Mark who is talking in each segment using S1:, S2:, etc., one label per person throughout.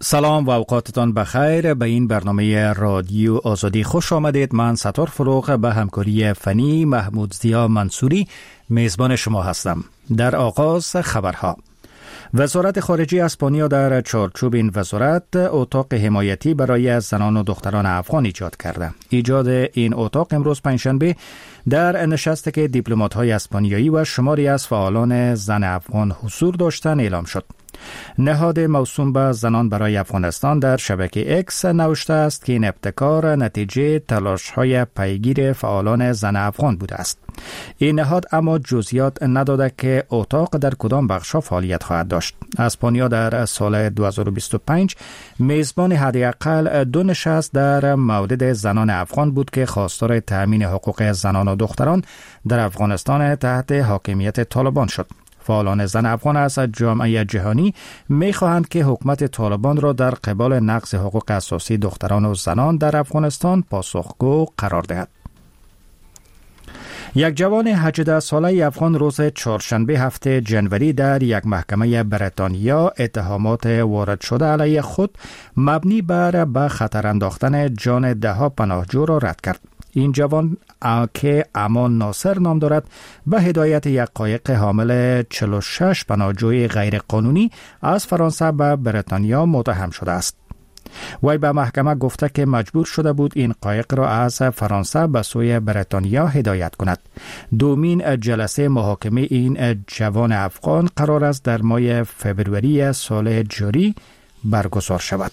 S1: سلام و اوقاتتان بخیر. به این برنامه رادیو آزادی خوش آمدید. من ستار فروغ به همکاری فنی محمود ضیا منصوری میزبان شما هستم. در آغاز خبرها. وزارت خارجه اسپانیا در چارچوب این وزارت اتاق حمایتی برای زنان و دختران افغان ایجاد کرده. ایجاد این اتاق امروز پنجشنبه در نشستی که دیپلمات‌های اسپانیایی و شماری از فعالان زن افغان حضور داشتند اعلام شد. نهاد موسوم به زنان برای افغانستان در شبکه اکس نوشته است که این ابتکار نتیجه تلاش‌های پیگیر فعالان زن افغان بوده است. این نهاد اما جزئیات نداده که اتاق در کدام بخش‌ها فعالیت خواهد داشت. اسپانیا در سال 2025 میزبان حداقل 2 نشست در مورد زنان افغان بود که خواستار تأمین حقوق زنان و دختران در افغانستان تحت حاکمیت طالبان شد. فعالان زن افغان از جامعه جهانی می‌خواهند که حکومت طالبان را در قبال نقض حقوق اساسی دختران و زنان در افغانستان پاسخگو قرار دهد. یک جوان 18 ساله افغان روز چهارشنبه 7 جنوری در یک محکمه بریتانیا اتهامات وارد شده علیه خود مبنی بر به خطر انداختن جان ده‌ها پناهجو را رد کرد. این جوان که امان ناصر نام دارد به هدایت یک قایق حامل 46 پناهجوی غیر قانونی از فرانسه به بریتانیا متهم شده است. وی به محکمه گفته که مجبور شده بود این قایق را از فرانسه به سوی بریتانیا هدایت کند. دومین جلسه محاکمه این جوان افغان قرار است در ماه فوریه سال جاری برگزار شود.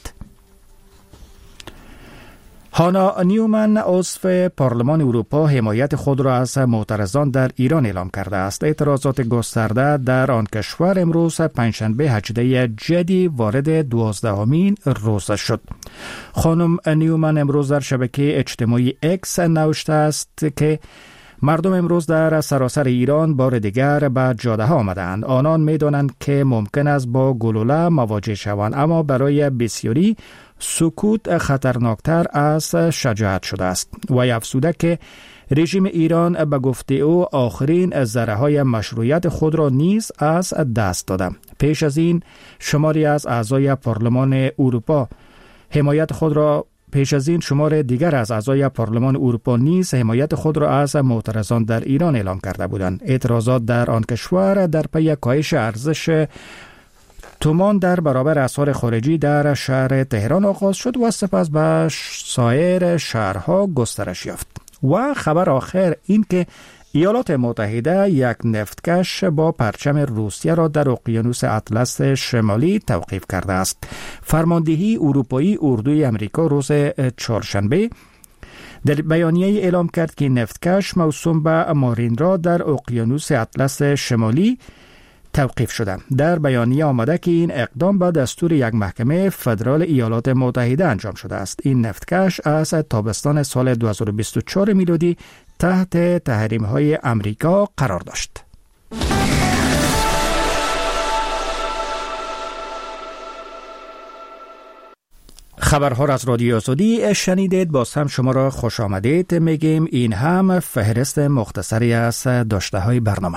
S1: هانا نیومن عضو پارلمان اروپا حمایت خود را از معترضان در ایران اعلام کرده است. اعتراضات گسترده در آن کشور امروز پنجشنبه 18 جدی وارد 12مین روز شد. خانم نیومن امروز در شبکه اجتماعی اکس نوشته است که مردم امروز در سراسر ایران بار دیگر به جاده ها آمدند. آنان می دانند که ممکن است با گلوله مواجه شوند، اما برای بسیاری سکوت خطرناکتر از شجاعت شده است. و افزوده که رژیم ایران به گفته او آخرین ذره های مشروعیت خود را نیز از دست داده. پیش از این شماری از اعضای پارلمان اروپا شمار دیگر از اعضای پارلمان اروپا نیز حمایت خود را از معترضان در ایران اعلام کرده بودند. اعتراضات در آن کشور در پی کاهش ارزش تومان در برابر اسعار خارجی در شهر تهران آغاز شد و سپس به سایر شهرها گسترش یافت. و خبر آخر این که ایالات متحده یک نفتکش با پرچم روسیه را در اقیانوس اطلس شمالی توقیف کرده است. فرماندهی اروپایی اردوی امریکا روز چهارشنبه در بیانیه اعلام کرد که نفتکش موسوم به مارین را در اقیانوس اطلس شمالی توقیف شده. در بیانیه آمده که این اقدام به دستور یک محکمه فدرال ایالات متحده انجام شده است. این نفتکش از تابستان سال 2024 میلادی تحت تحریم‌های امریکا قرار داشت. خبرها را از رادیو آزادی شنیدید. باز هم شما را خوش آمدید میگیم. این هم فهرست مختصری از داشته‌های برنامه.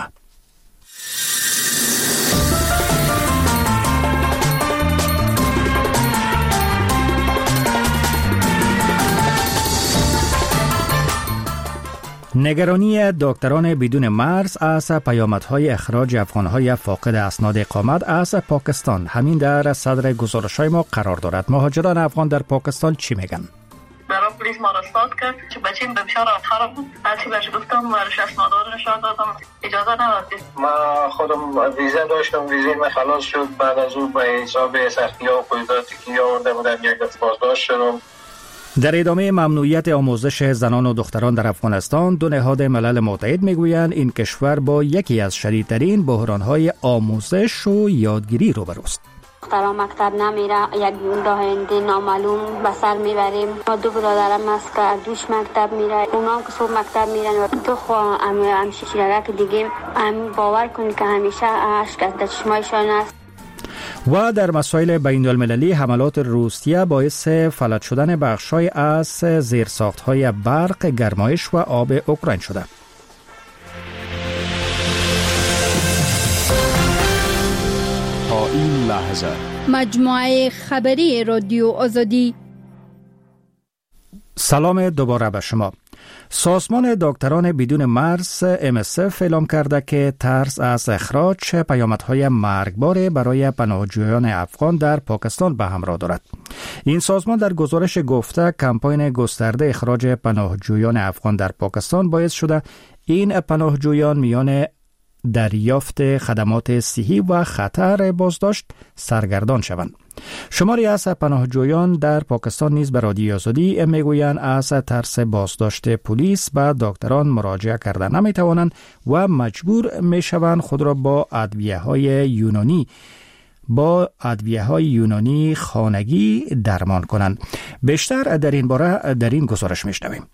S1: نگرانی دکتران بدون مرز از پیامدهای اخراج افغانهای فاقد اسناد اقامت از پاکستان همین در صدر گزارش‌های ما قرار دارد. مهاجران افغان در پاکستان چی میگن؟
S2: برای پلیس ما را استاد کرد که بچیم به بشار آخر بود. هرچی بهش گفتم ورش اسنادا رو نشان دادم، اجازه نداد.
S3: ما خودم ویزا داشتم، ویزای من خلاص شد. بعد از اون به حساب سختی‌ها و قیوداتی که آورده بودم یک دفعه بازداشت شدم.
S1: در ادامه ممنوعیت آموزش زنان و دختران در افغانستان، دو نهاد ملل متحد میگویند این کشور با یکی از شدیدترین بحران‌های آموزش و یادگیری روبروست.
S4: دختران مکتب نمیره، یک راه هندی نامعلوم به سر میبریم. ما 2 برادرم است که دوش مکتب میره، اونا که صبح مکتب میرن و 2 همشیرک دیگه باور کنید که همیشه اشک از چشمایشان است.
S1: و در مسائل بین المللی حملات روسیه باعث فلج شدن بخش‌های از زیرساخت‌های برق، گرمایش و آب اوکراین شده.
S5: تا این لحظه مجموعه خبری رادیو آزادی.
S1: سلام دوباره به شما. سازمان دکتران بدون مرز MSF اعلام کرده که ترس از اخراج پیامدهای مرگبار برای پناهجویان افغان در پاکستان به همراه دارد. این سازمان در گزارش گفته کمپاین گسترده اخراج پناهجویان افغان در پاکستان باعث شده این پناهجویان میان دریافت خدمات صحی و خطر بازداشت سرگردان شوند. شماری از پناهجویان در پاکستان نیز به رادیو آزادی میگویند از ترس بازداشت پلیس به دکتران مراجعه کرده نمیتوانند و مجبور میشوند خود را با ادویه‌های یونانی خانگی درمان کنند. بیشتر در این باره در این گزارش میشنویم.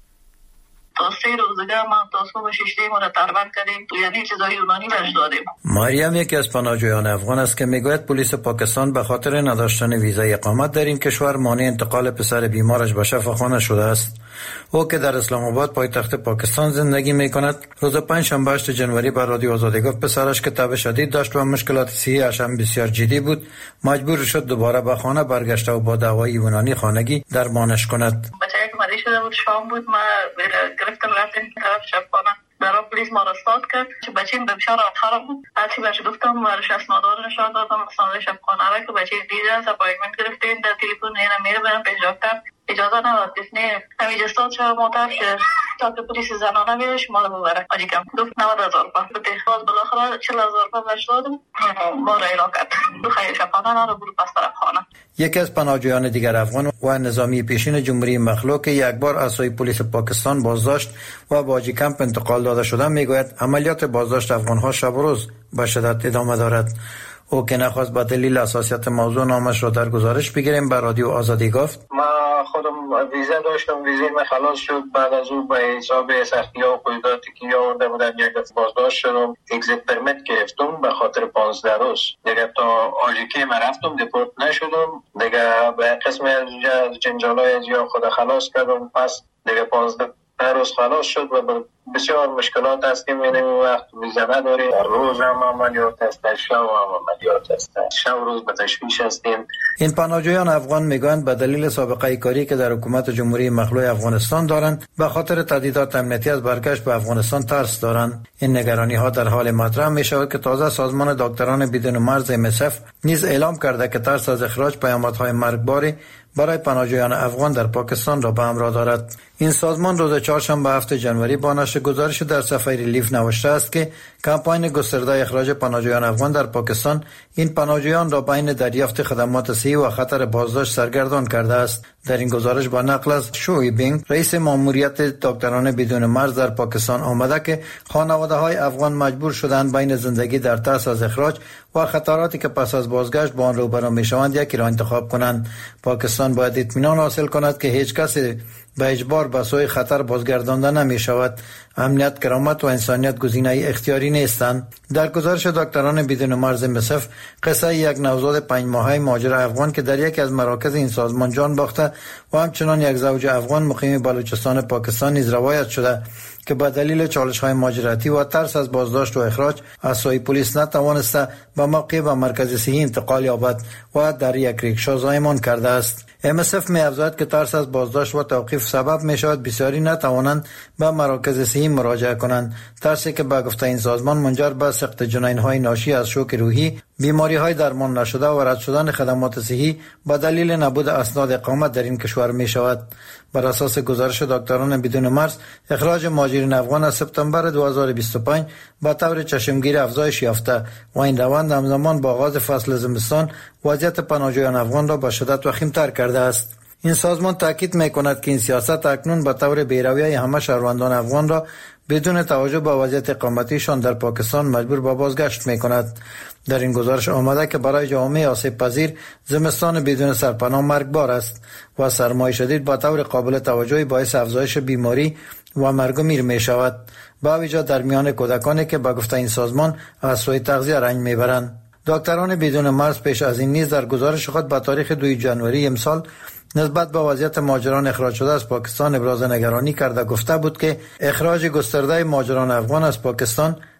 S2: تا 3 روز دیگه ما تا صبح 6 ما را تربیت کردیم تو یعنی چیزای یونانی بهش دادیم.
S6: مریم یکی از پناهجویان افغان است که میگوید پلیس پاکستان به خاطر نداشتن ویزای اقامت در این کشور مانع انتقال پسر بیمارش به شفاخانه شده است. او که در اسلام آباد پایتخت پاکستان زندگی میکند روز 5 جنوری به رادیو آزادی گفت پسرش که تب شدید داشت و مشکلات صحی‌اش هم بسیار جدی بود، مجبور شد دوباره به خانه برگشته و با دوای یونانی خانگی درمانش کند.
S2: مریض شده بود، شام بود، ما گرفتم رفتیم طرف شبخانه. برای پلیس ما را استاد کرد که بچیم به بشار خراب بود. هرچی بهش گفتم برش اسنادار نشان دادم، اسناد شبخانه را که بچه دیده از اپایمنت گرفتیم در تلفن اینا میره برم پیش دکتر اجازه نداد. نه همینجا استاد شد معترف شد تا که پلیس زنانه بیاره شما رو ببره. آجی کم گفت 90,000 روپیه به تخصاص بالاخره 40,000 روپیه بهش دادم. ما را اعلام کرد دو خیر شبخانه رو برو پس طرف خانه.
S6: یکی از پناهجویان دیگر افغان و نظامی پیشین جمهوری مخلوع که یک بار اسای پلیس پاکستان بازداشت و به آجی کمپ انتقال داده شده میگوید عملیات بازداشت افغان‌ها شب و روز به شدت ادامه دارد. او که نخواست به دلیل حساسیت موضوع نامش را در گزارش بگیریم به رادیو آزادی گفت
S3: ما خودم ویزا داشتم، ویزای من خلاص شد. بعد از اون به حساب سختی‌ها و قیوداتی که آورده بودم یک دفعه بازداشت شدم، اگزیت پرمیت گرفتم به خاطر 15 روز. دیگه تا آژیکی من رفتم دپورت نشدم، دیگه به قسم از جنجالای از خود خلاص کردم. پس دیگه 15 روز خلاص شد و بسیار مشکلات هستیم. این وقت ویزا نداری، روز هم عملیات است، شب هم عملیات است، شب روز به تشویش هستیم.
S6: این پناهجویان افغان میگویند به دلیل سابقه کاری که در حکومت جمهوری مخلوع افغانستان دارند به خاطر تهدیدات امنیتی از برگشت به افغانستان ترس دارند. این نگرانی ها در حال مطرح می شود که تازه سازمان دکتران بدون مرز MSF نیز اعلام کرده که ترس از اخراج پیامدهای مرگباری برای پناهجویان افغان در پاکستان را به همراه دارد. این سازمان روز چهارشنبه 7 جنوری با نشر گزارش در صفحه ریلیف نوشته است که کمپاین گسترده اخراج پناهجویان افغان در پاکستان این پناهجویان را بین دریافت خدمات صحی و خطر بازداشت سرگردان کرده است. در این گزارش با نقل از شوی بینگ رئیس ماموریت دکتران بدون مرز در پاکستان آمده که خانواده‌های افغان مجبور شدند بین زندگی در ترس از اخراج و خطراتی که پس از بازگشت با آن روبرو می‌شوند یکی را انتخاب کنند. پاکستان باید اطمینان حاصل کند که هیچ کسی به اجبار به سوی خطر بازگردانده نمی شود. امنیت، کرامت و انسانیت گزینه اختیاری نیستند. در گزارش دکتران بدون مرز MSF قصه یک نوزاد 5 ماهه مهاجر افغان که در یکی از مراکز این سازمان جان باخته و همچنان یک زوج افغان مقیم بلوچستان پاکستان نیز روایت شده که به دلیل چالش‌های مهاجرتی و ترس از بازداشت و اخراج از سوی پلیس نتوانسته به موقع به مرکز صحی انتقال یابد و در یک ریکشا زایمان کرده است. MSF می‌افزاید که ترس از بازداشت و توقیف سبب می‌شود بسیاری نتوانند به مراکز صحی مراجعه کنند، ترسی که به گفته این سازمان منجر به سقط جنین‌های ناشی از شوک روحی، بیماری‌های درمان نشده و رد شدن خدمات صحی به دلیل نبود اسناد اقامت در این کشور می‌شود. بر اساس گزارش دکتران بدون مرز، اخراج مهاجرین افغان از سپتامبر 2025 به طور چشمگیر افزایش یافته و این روند همزمان با آغاز فصل زمستان وضعیت پناهجویان افغان را به شدت وخیم‌تر کرده است. این سازمان تاکید می‌کند که این سیاست اکنون به طور بی‌رویه همه شهروندان افغان را بدون توجه به وضعیت اقامتیشان در پاکستان مجبور به بازگشت می‌کند. در این گزارش آمده که برای جامعه آسیب پذیر زمستان بدون سرپناه مرگبار است و سرمای شدید با طور قابل توجهی باعث افزایش بیماری و مرگ و میر می شود، با ویژه در میان کودکانی که به گفته این سازمان از سوی تغذیه رنج میبرند. دکتران بدون مرز پیش از این نیز در گزارش خود به تاریخ 2 جنوری امسال نسبت به وضعیت مهاجران اخراج شده از پاکستان ابراز نگرانی کرده گفته بود که اخراج گسترده مهاجران افغان از پاکستان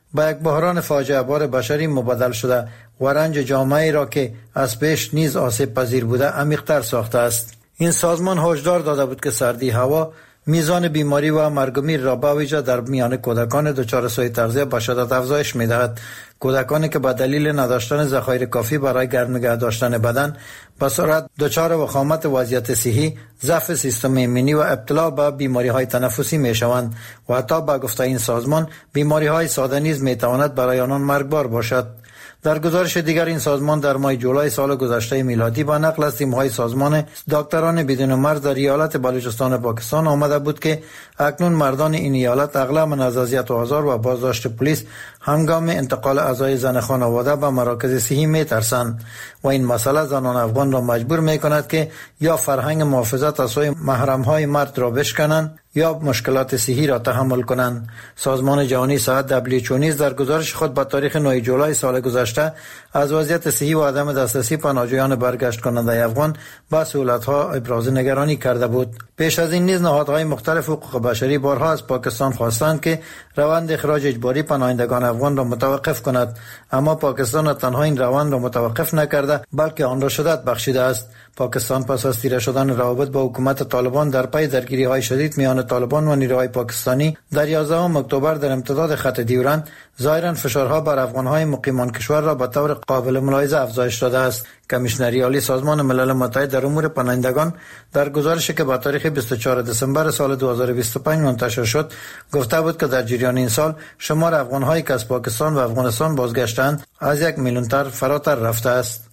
S6: به یک بحران فاجعه بار بشری مبدل شده و رنج جامعه را که از پیش نیز آسیب پذیر بوده عمیق‌تر ساخته است. این سازمان هشدار داده بود که سردی هوا میزان بیماری و مرگ و میر را به ویژه در میان کودکان دچار سوء تغذیه به شدت افزایش می‌دهد. کودکانی که به دلیل نداشتن ذخایر کافی برای گرم نگه داشتن بدن به سرعت دچار وخامت وضعیت صحی، ضعف سیستم ایمنی و ابتلا به بیماری‌های تنفسی می‌شوند و حتی به گفته این سازمان بیماری‌های ساده نیز می‌تواند برای آنان مرگبار باشد. در گزارش دیگر این سازمان در ماه جولای سال گذشته میلادی با نقل از تیم‌های سازمان دکتران بدون مرز در ایالت بلوچستان پاکستان آمده بود که اکنون مردان این ایالت اغلب از اذیت و آزار و بازداشت پلیس هنگام انتقال اعضای زن خانواده به مراکز صحی می‌ترسند و این مسئله زنان افغان را مجبور می‌کند که یا فرهنگ محافظت از سوی محرم‌های مرد را بشکنند یا مشکلات صحی را تحمل کنند. سازمان جهانی صحت WHO نیز در گزارش خود با تاریخ 9 جولای سال گذشته از وضعیت صحی و عدم دسترسی پناهجویان برگشت کننده افغان به سهولت‌ها ابراز نگرانی کرده بود. پیش از این نیز نهادهای مختلف حقوق بشری بارها از پاکستان خواستند که روند اخراج اجباری پناهندگان افغان را متوقف کند، اما پاکستان تنها این روند را متوقف نکرده بلکه آن را شدت بخشیده است. پاکستان پس از تیره شدن روابط با حکومت طالبان در پی درگیری‌های شدید میان طالبان و نیروهای پاکستانی در 11 اکتبر در امتداد خط دیورند ظاهراً فشارها بر افغان‌های مقیمان کشور را به طور قابل ملاحظه افزایش داده است. کمیشنری عالی سازمان ملل متحد در امور پناهندگان در گزارشی که با تاریخ 24 دسامبر سال 2025 منتشر شد گفته بود که در جریان این سال شمار افغان‌هایی که از پاکستان و افغانستان بازگشتند از 1 میلیون فراتر رفته است.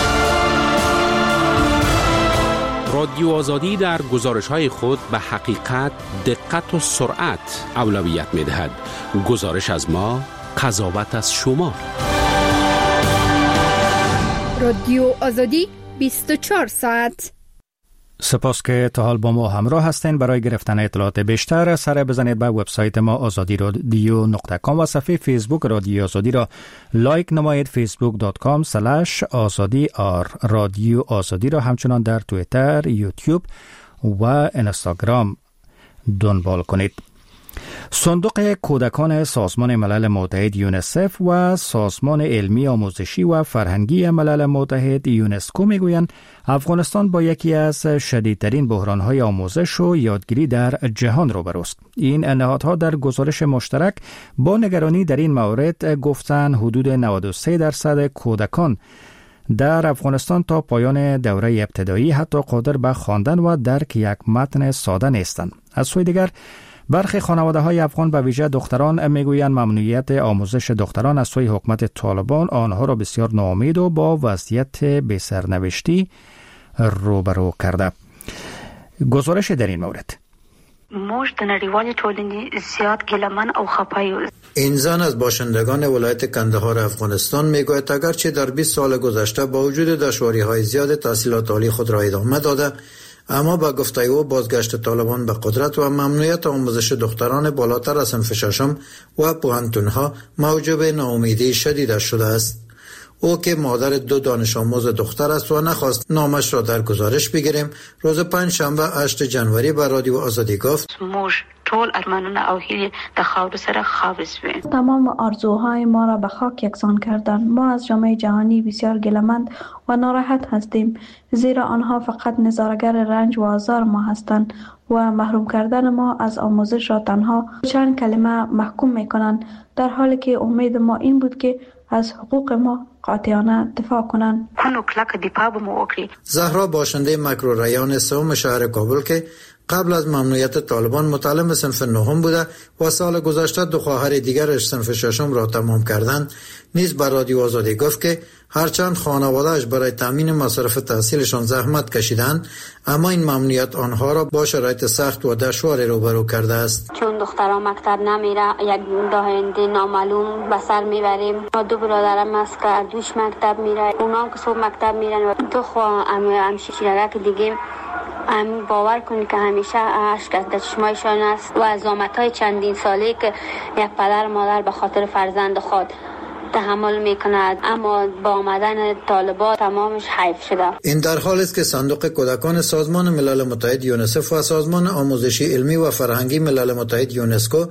S7: رادیو آزادی در گزارش‌های خود به حقیقت، دقت و سرعت اولویت می‌دهد. گزارش از ما، قضاوت از شما.
S5: رادیو آزادی 24 ساعت.
S1: سپاس که تا حال با ما همراه هستین. برای گرفتن اطلاعات بیشتر سر بزنید به وبسایت ما azadi.radio.com و صفحه فیسبوک رادیو آزادی را لایک نمایید. facebook.com/azadi رادیو آزادی را همچنان در توییتر، یوتیوب و اینستاگرام دنبال کنید. صندوق کودکان سازمان ملل متحد یونیسف و سازمان علمی آموزشی و فرهنگی ملل متحد یونسکو میگویند افغانستان با یکی از شدیدترین بحران‌های آموزش و یادگیری در جهان روبروست. این نهادها در گزارش مشترک با نگرانی در این مورد گفتند حدود 93% کودکان در افغانستان تا پایان دوره ابتدایی حتی قادر به خواندن و درک یک متن ساده نیستند. از سوی دیگر برخی خانواده‌های افغان به ویژه دختران میگویند ممنوعیت آموزش دختران از سوی حکومت طالبان آنها را بسیار ناامید و با وضعیت بی‌سرنوشتی روبرو کرده. گزارش در این مورد.
S4: موږ د نړیوالې ټولنې زیات ګیلمن او خفه یو.
S6: این زن از باشندگان ولایت کندهار افغانستان میگوید اگرچه در 20 سال گذشته با وجود دشواری‌های زیاد تحصیلات عالی خود را ادامه داده، اما با گفته او بازگشت طالبان به قدرت و ممنوعیت آموزش دختران بالاتر از صنف ششم و پوهنتون‌ها موجب ناامیدی شدیدش شده است. او که مادر 2 دانش آموز دختر است و نخواست نامش را در گزارش بگیریم، روز 5 شنبه 8 جنوری به رادیو آزادی گفت
S4: ټول ارمانونه او هیلې د خاور سره خاوس وي.
S8: تمام آرزوهای ما را به خاک یکسان کردند. ما از جامعه جهانی بسیار گله‌مند و ناراحت هستیم، زیرا آنها فقط نظاره‌گر رنج و آزار ما هستند و محروم کردن ما از آموزش را تنها چند کلمه محکوم می‌کنند، در حالی که امید ما این بود که از حقوق ما قاطعانه دفاع کنند.
S6: زهرا باشنده مکرو ریان سوم شهر کابل که قبل از ممنوعیت طالبان متعلم صنف 9 بوده و سال گذشته 2 خواهر دیگرش صنف 6 را تمام کردند، نیز بر رادیو آزادی گفت که هرچند خانواده‌اش برای تامین مصارف تحصیلشان زحمت کشیدند، اما این ممنوعیت آنها را با شرایط سخت و دشواری روبرو کرده است.
S4: چون دخترها مکتب نمیره، یک راهنده نامعلوم به سر میبریم. 2 برادرم است که دوش مکتب میره، اونا هم که صبح مکتب میرن و 2 همشیرک دیگه باور کنید که همیشه اشک از چشمایشان است و عزامت‌های چندین ساله که یک پدر مادر به خاطر فرزند خود تحمل میکند، اما با آمدن طالبان تمامش حیف شده.
S6: این در حالی است که صندوق کودکان سازمان ملل متحد یونیسف و سازمان آموزشی علمی و فرهنگی ملل متحد یونسکو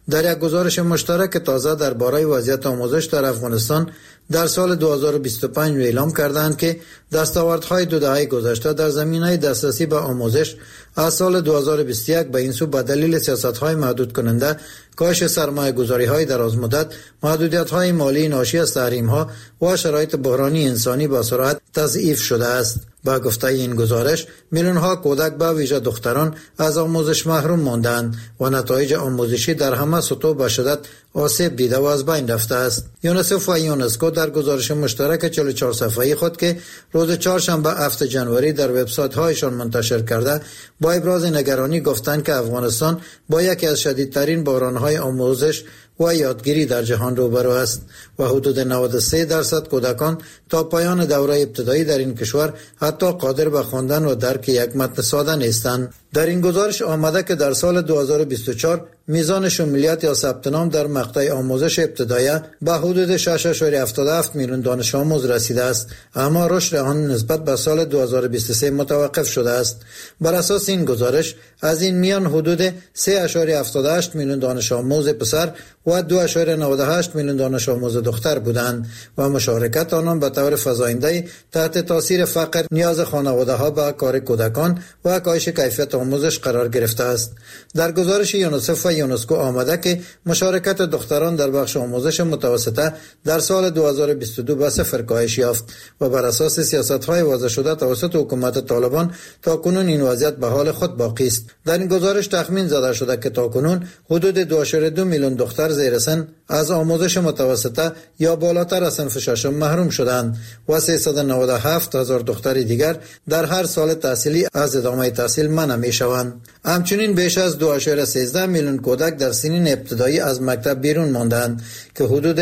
S6: در یک گزارش مشترک تازه درباره وضعیت آموزش در افغانستان در سال 2025 اعلام کردند که دستاوردهای دو دهه گذشته در زمینه دسترسی به آموزش از سال 2021 به این سو به دلیل سیاست‌های محدود کننده، کاهش سرمایه‌گذاری‌های درازمدت، محدودیت‌های مالی ناشی از تحریم‌ها و شرایط بحرانی انسانی با سرعت تضعیف شده است. با گفته این گزارش، میلیون‌ها کودک به ویژه دختران از آموزش محروم ماندند و نتایج آموزشی در همه سطوح به شدت آسیب دیده و از بین رفته است. یونیسف و یونسکو در گزارش مشترک 44 صفحه‌ای خود که روز چهارشنبه 7 جنوری در وبسایت‌هایشان منتشر کرده، با ابراز نگرانی گفتند که افغانستان با یکی از شدیدترین بحران‌های آموزش و یادگیری در جهان روبرو است و حدود 93% کودکان تا پایان دوره ابتدایی در این کشور حتی قادر به خواندن و درک یک متن ساده نیستند. در این گزارش آمده که در سال 2024 میزان شمولیت یا ثبت نام در مقطع آموزش ابتدایی به حدود 6.77 میلیون دانش آموز رسیده است، اما رشد آن نسبت به سال 2023 متوقف شده است. بر اساس این گزارش از این میان حدود 3.78 میلیون دانش آموز پسر و 2.98 میلیون دانش آموز دختر بودند و مشارکت آنان به طور فزاینده تحت تاثیر فقر، نیاز خانواده‌ها به کار کودکان و کاهش کیفیت آموزش قرار گرفته است. در گزارش یونیسف و یونسکو آمده که مشارکت دختران در بخش آموزش متوسطه در سال 2022 به صفر کاهش یافت و بر اساس سیاست‌های وضع شده توسط حکومت طالبان تاکنون این وضعیت به حال خود باقی است. در این گزارش تخمین زده شده که تاکنون حدود 2.2 میلیون دختر زیر سن از آموزش متوسطه یا بالاتر از صنف ششم محروم شدند و 397,000 دختر دیگر در هر سال تحصیلی از ادامه تحصیل منع می‌شوند. همچنین بیش از 2.13 میلیون کودک در سنین ابتدایی از مکتب بیرون ماندند که حدود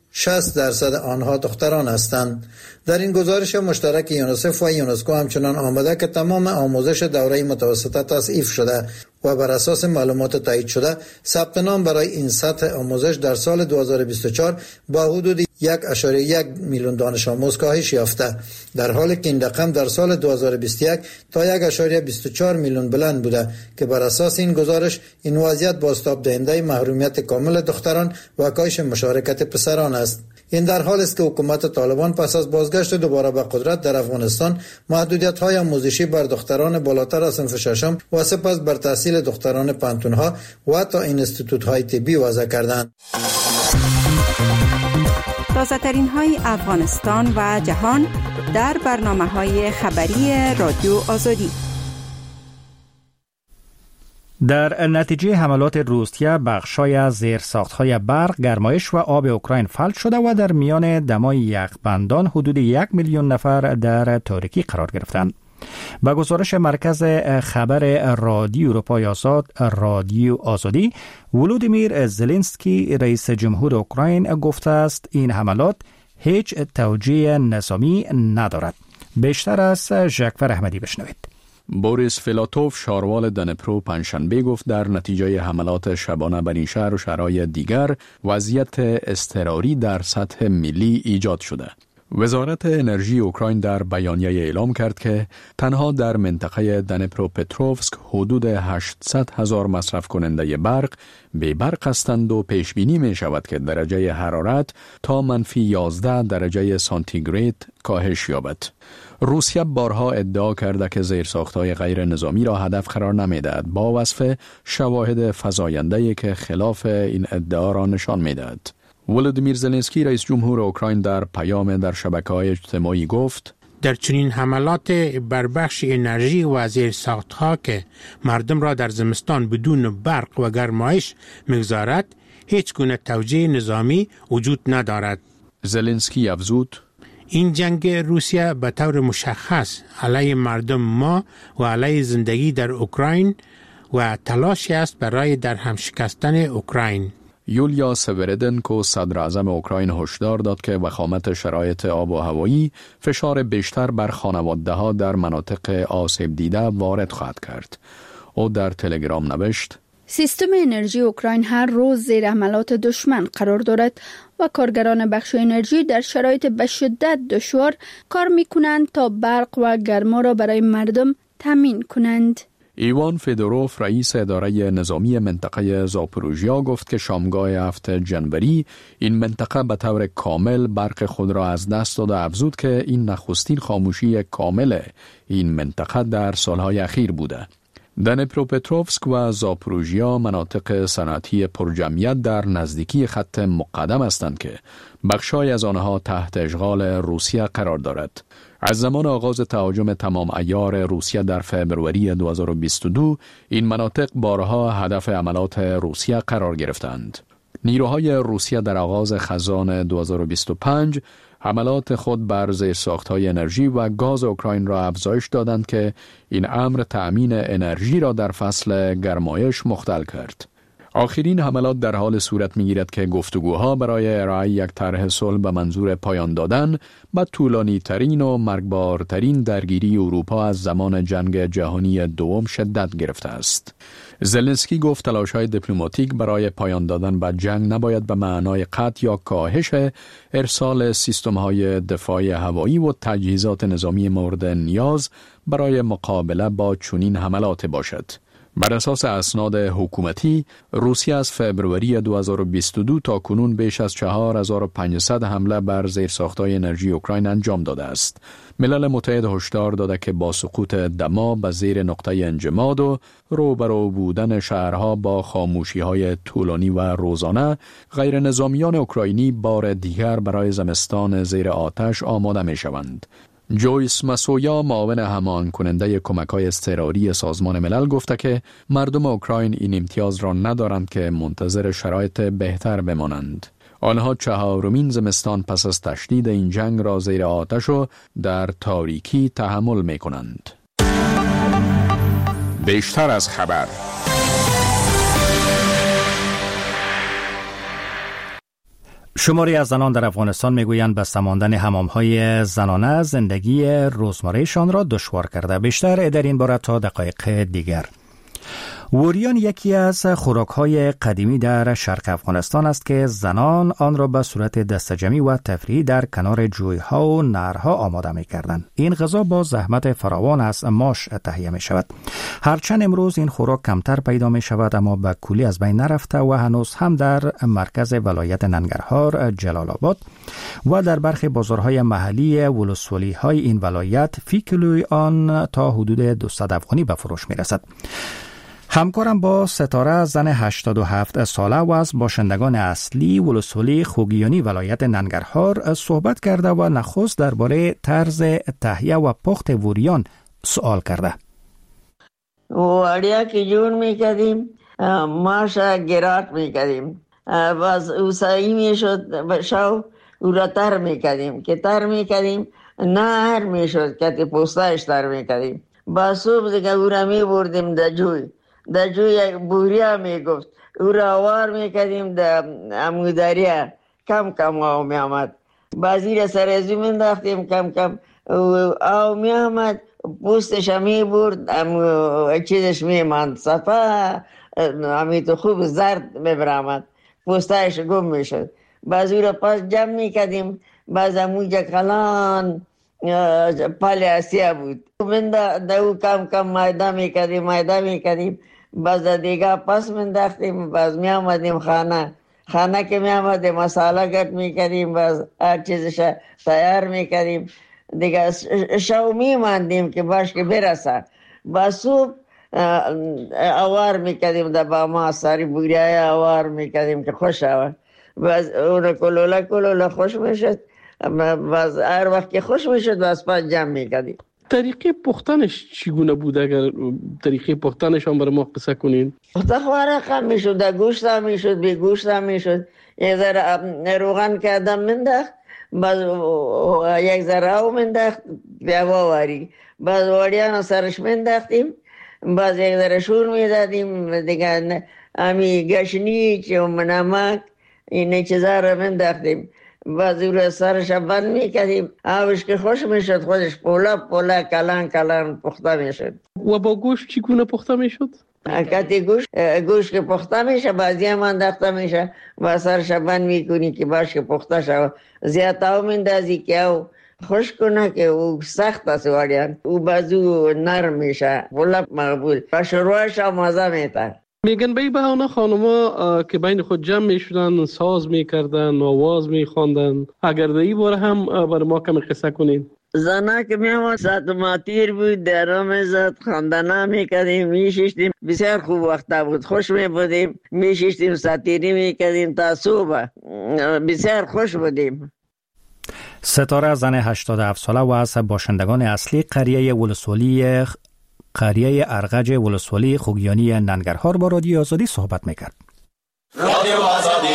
S6: 60% آنها دختران هستند. در این گزارش مشترک یونیسف و یونسکو همچنان آمده که تمام آموزش دوره متوسطه تضعیف شده و بر اساس معلومات تایید شده ثبت نام برای این سطح آموزش در سال 2024 با حدود 1.1 میلیون دانش آموز کاهش یافته، در حالی که این رقم در سال 2021 تا 1.24 میلیون بلند بوده که بر اساس این گزارش این وضعیت بازتاب دهنده محرومیت کامل دختران و کاهش مشارکت پسران است. این در حال است که حکومت طالبان پس از بازگشت دوباره به قدرت در افغانستان محدودیت‌های آموزشی بر دختران بالاتر از صنف ششم و سپس بر تحصیل دختران پانتون‌ها و تا اینستیتوت‌های طبی وضع کردند.
S9: تازه‌ترین های افغانستان و جهان در برنامه‌های خبری رادیو آزادی.
S1: در نتیجه حملات روسیه بخشای از زیرساخت‌های برق، گرمایش و آب اوکراین فلج شده و در میان دمای یخبندان حدود 1 میلیون نفر در تاریکی قرار گرفتند. با گزارش مرکز خبر رادیو اروپای آزاد رادیو آزادی، ولودیمیر زلنسکی رئیس جمهور اوکراین گفته است این حملات هیچ توجیه نظامی ندارد. بیشتر از ژکفر احمدی بشنوید.
S10: بوریس فیلاتوف شاروال دنپرو پنجشنبه گفت در نتیجه حملات شبانه بر این شهر و شهرهای دیگر وضعیت اضطراری در سطح ملی ایجاد شده. وزارت انرژی اوکراین در بیانیه اعلام کرد که تنها در منطقه دنپرو پتروفسک حدود 800,000 مصرف کننده برق بی برق هستند و پیش بینی می شود که درجه حرارت تا -11 درجه سانتیگراد کاهش یابد. روسیه بارها ادعا کرده که زیرساخت‌های غیر نظامی را هدف قرار نمی‌دهد، با وصف شواهد فزاینده‌ای که خلاف این ادعا را نشان می‌دهد. ولودیمیر زلنسکی رئیس جمهور اوکراین در پیام در شبکه‌های اجتماعی گفت:
S11: در چنین حملات بر بخش انرژی و زیرساخت‌ها که مردم را در زمستان بدون برق و گرمایش می‌گذارد، هیچ گونه توجیه نظامی وجود ندارد.
S10: زلنسکی افزود:
S11: این جنگ روسیه به طور مشخص علیه مردم ما و علیه زندگی در اوکراین و تلاشی است برای در هم شکستن اوکراین.
S10: یولیا سوردنکو صدر اعظم اوکراین هشدار داد که وخامت شرایط آب و هوایی فشار بیشتر بر خانواده‌ها در مناطق آسیب دیده وارد خواهد کرد. او در تلگرام نوشت:
S5: سیستم انرژی اوکراین هر روز زیر حملات دشمن قرار دارد و کارگران بخش انرژی در شرایط به شدت دشوار کار می کنند تا برق و گرما را برای مردم تامین کنند.
S10: ایوان فدوروف رئیس اداره نظامی منطقه زاپوروژیا گفت که شامگاه 7 جنوری این منطقه به طور کامل برق خود را از دست داد و افزود که این نخستین خاموشی کامل این منطقه در سالهای اخیر بوده. دنپروپتروفسک و زاپوروژیا مناطق صنعتی پرجمعیت در نزدیکی خط مقدم هستند که بخشای از آنها تحت اشغال روسیه قرار دارد. از زمان آغاز تهاجم تمام عیار روسیه در فوریه 2022 این مناطق بارها هدف حملات روسیه قرار گرفتند. نیروهای روسیه در آغاز خزان 2025 حملات خود بر زیرساخت‌های انرژی و گاز اوکراین را افزایش دادند که این امر تأمین انرژی را در فصل گرمایش مختل کرد. آخرین حملات در حال صورت می‌گیرد که گفتگوها برای ارائه یک طرح صلح به منظور پایان دادن به طولانی‌ترین و مرگبارترین درگیری اروپا از زمان جنگ جهانی دوم شدت گرفته است. زلنسکی گفت تلاش‌های دیپلماتیک برای پایان دادن به جنگ نباید به معنای قطع یا کاهش ارسال سیستم‌های دفاع هوایی و تجهیزات نظامی مورد نیاز برای مقابله با چنین حملات باشد. بر اساس اسناد حکومتی، روسیه از فوریه 2022 تا کنون بیش از 4500 حمله بر زیرساخت‌های انرژی اوکراین انجام داده است. ملل متحد هشدار داده که با سقوط دما به زیر نقطه انجماد و روبرو بودن شهرها با خاموشی‌های طولانی و روزانه، غیر نظامیان اوکراینی بار دیگر برای زمستان زیر آتش آماده می‌شوند. جویس مسویا معاون همان کننده کمک‌های اضطراری سازمان ملل گفته که مردم اوکراین این امتیاز را ندارند که منتظر شرایط بهتر بمانند. آنها 4مین زمستان پس از تشدید این جنگ را زیر آتش و در تاریکی تحمل می‌کنند.
S7: بیشتر از خبر.
S1: شماری از زنان در افغانستان میگویند بسته ماندن حمام‌های زنانه زندگی روزمرهشان را دشوار کرده. بیشتر در این باره تا دقایق دیگر. وریان یکی از خوراک‌های قدیمی در شرق افغانستان است که زنان آن را به صورت دسته‌جمعی و تفریحی در کنار جوی‌ها و نهرها آماده می‌کردند. این غذا با زحمت فراوان از ماش تهیه می‌شود. هرچند امروز این خوراک کمتر پیدا می‌شود، اما به کلی از بین نرفته و هنوز هم در مرکز ولایت ننگرهار، جلال آباد و در برخی بازارهای محلی ولسوالی‌های این ولایت فی کیلوی آن تا حدود 200 افغانی به فروش می‌رسد. همکارم با ستاره زن 87 ساله و از باشندگان اصلی ولسوالی خوگیانی ولایت ننگرهار صحبت کرده و نخست درباره طرز تهیه و پخت وریان سوال کرده.
S12: واریا که جون میکردیم، ماشا گرات میکردیم، باز اوسایی میشد شو او را تر میکردیم که تر میکردیم نهر میشد که پوستایش تر میکردیم. با صبح دیگه او را میبردیم در جوی بوریا میگفت او را آوار میکردیم در اموداریا، کم کم آو میامد. بازی را سرازی منداختیم، کم کم آو میامد، پوستش میبرد، چیزش میماند صفا، تو خوب زرد میبرامد، پوستایش گم میشد. باز او را پس جمع میکردیم، باز اموجا کلان پالی آسیا بود. من دو کم کم مایده میکردیم، باز دیگه پس منداختیم، باز می آمدیم خانه که می آمدیم مساله گرد میکردیم، باز هر چیزش تیار میکردیم دیگه. شو می ماندیم که باش که برسه. باز صبح آوار میکردیم در با ما ساری بوریای آوار میکردیم که خوش آورد. باز اون کلوله خوش میشد، باز هر وقت که خوش میشد باز پس جمع میکردیم.
S13: طریقه پختنش چگونه بود؟ اگر طریقه پختنش هم برای ما قصه کنین.
S12: خواره کم میشد، در گوشت هم میشد، بی گوشت هم میشد. یک ذره روغن که آدم منداخت، باز یک ذره او منداخت بیا واری، باز واریان سرش منداختیم، باز یک ذره شور میدادیم دیگه، امی گشنی چون نمک این چیزا رو منداختیم، باز او را سرش بند میکردیم. آبش که خوش میشد خودش پولا کلان پخته میشد.
S13: و با گوشت چگونه پخته میشد؟
S12: کتی گوشت که پخته میشه بازی هم انداخته میشه و سرش بند میکنی که باش که پخته شد. زیاد آو مندازی که او خوش کنه که او سخت است واریان او بازو نرم میشه ولی مقبول و شروعش هم مزه میتن.
S13: میگن به این بهانه خانما که بین خود جمع میشدن ساز میکردن آواز میخواندن، اگر در این باره هم برای ما کمی قصه کنین.
S12: زنه که میامد ساعت ماتیر بود درام زد خواندنه میکردیم میشیشتیم بسیار خوب وقت بود خوش میبودیم میشیشتیم ساتیری میکردیم تا صبح بسیار خوش بودیم.
S1: ستاره زن 87 ساله و از باشندگان اصلی قریه ارغج ولسوالی خوگیانی ننگرهار با رادیو آزادی صحبت میکرد. رادیو آزادی.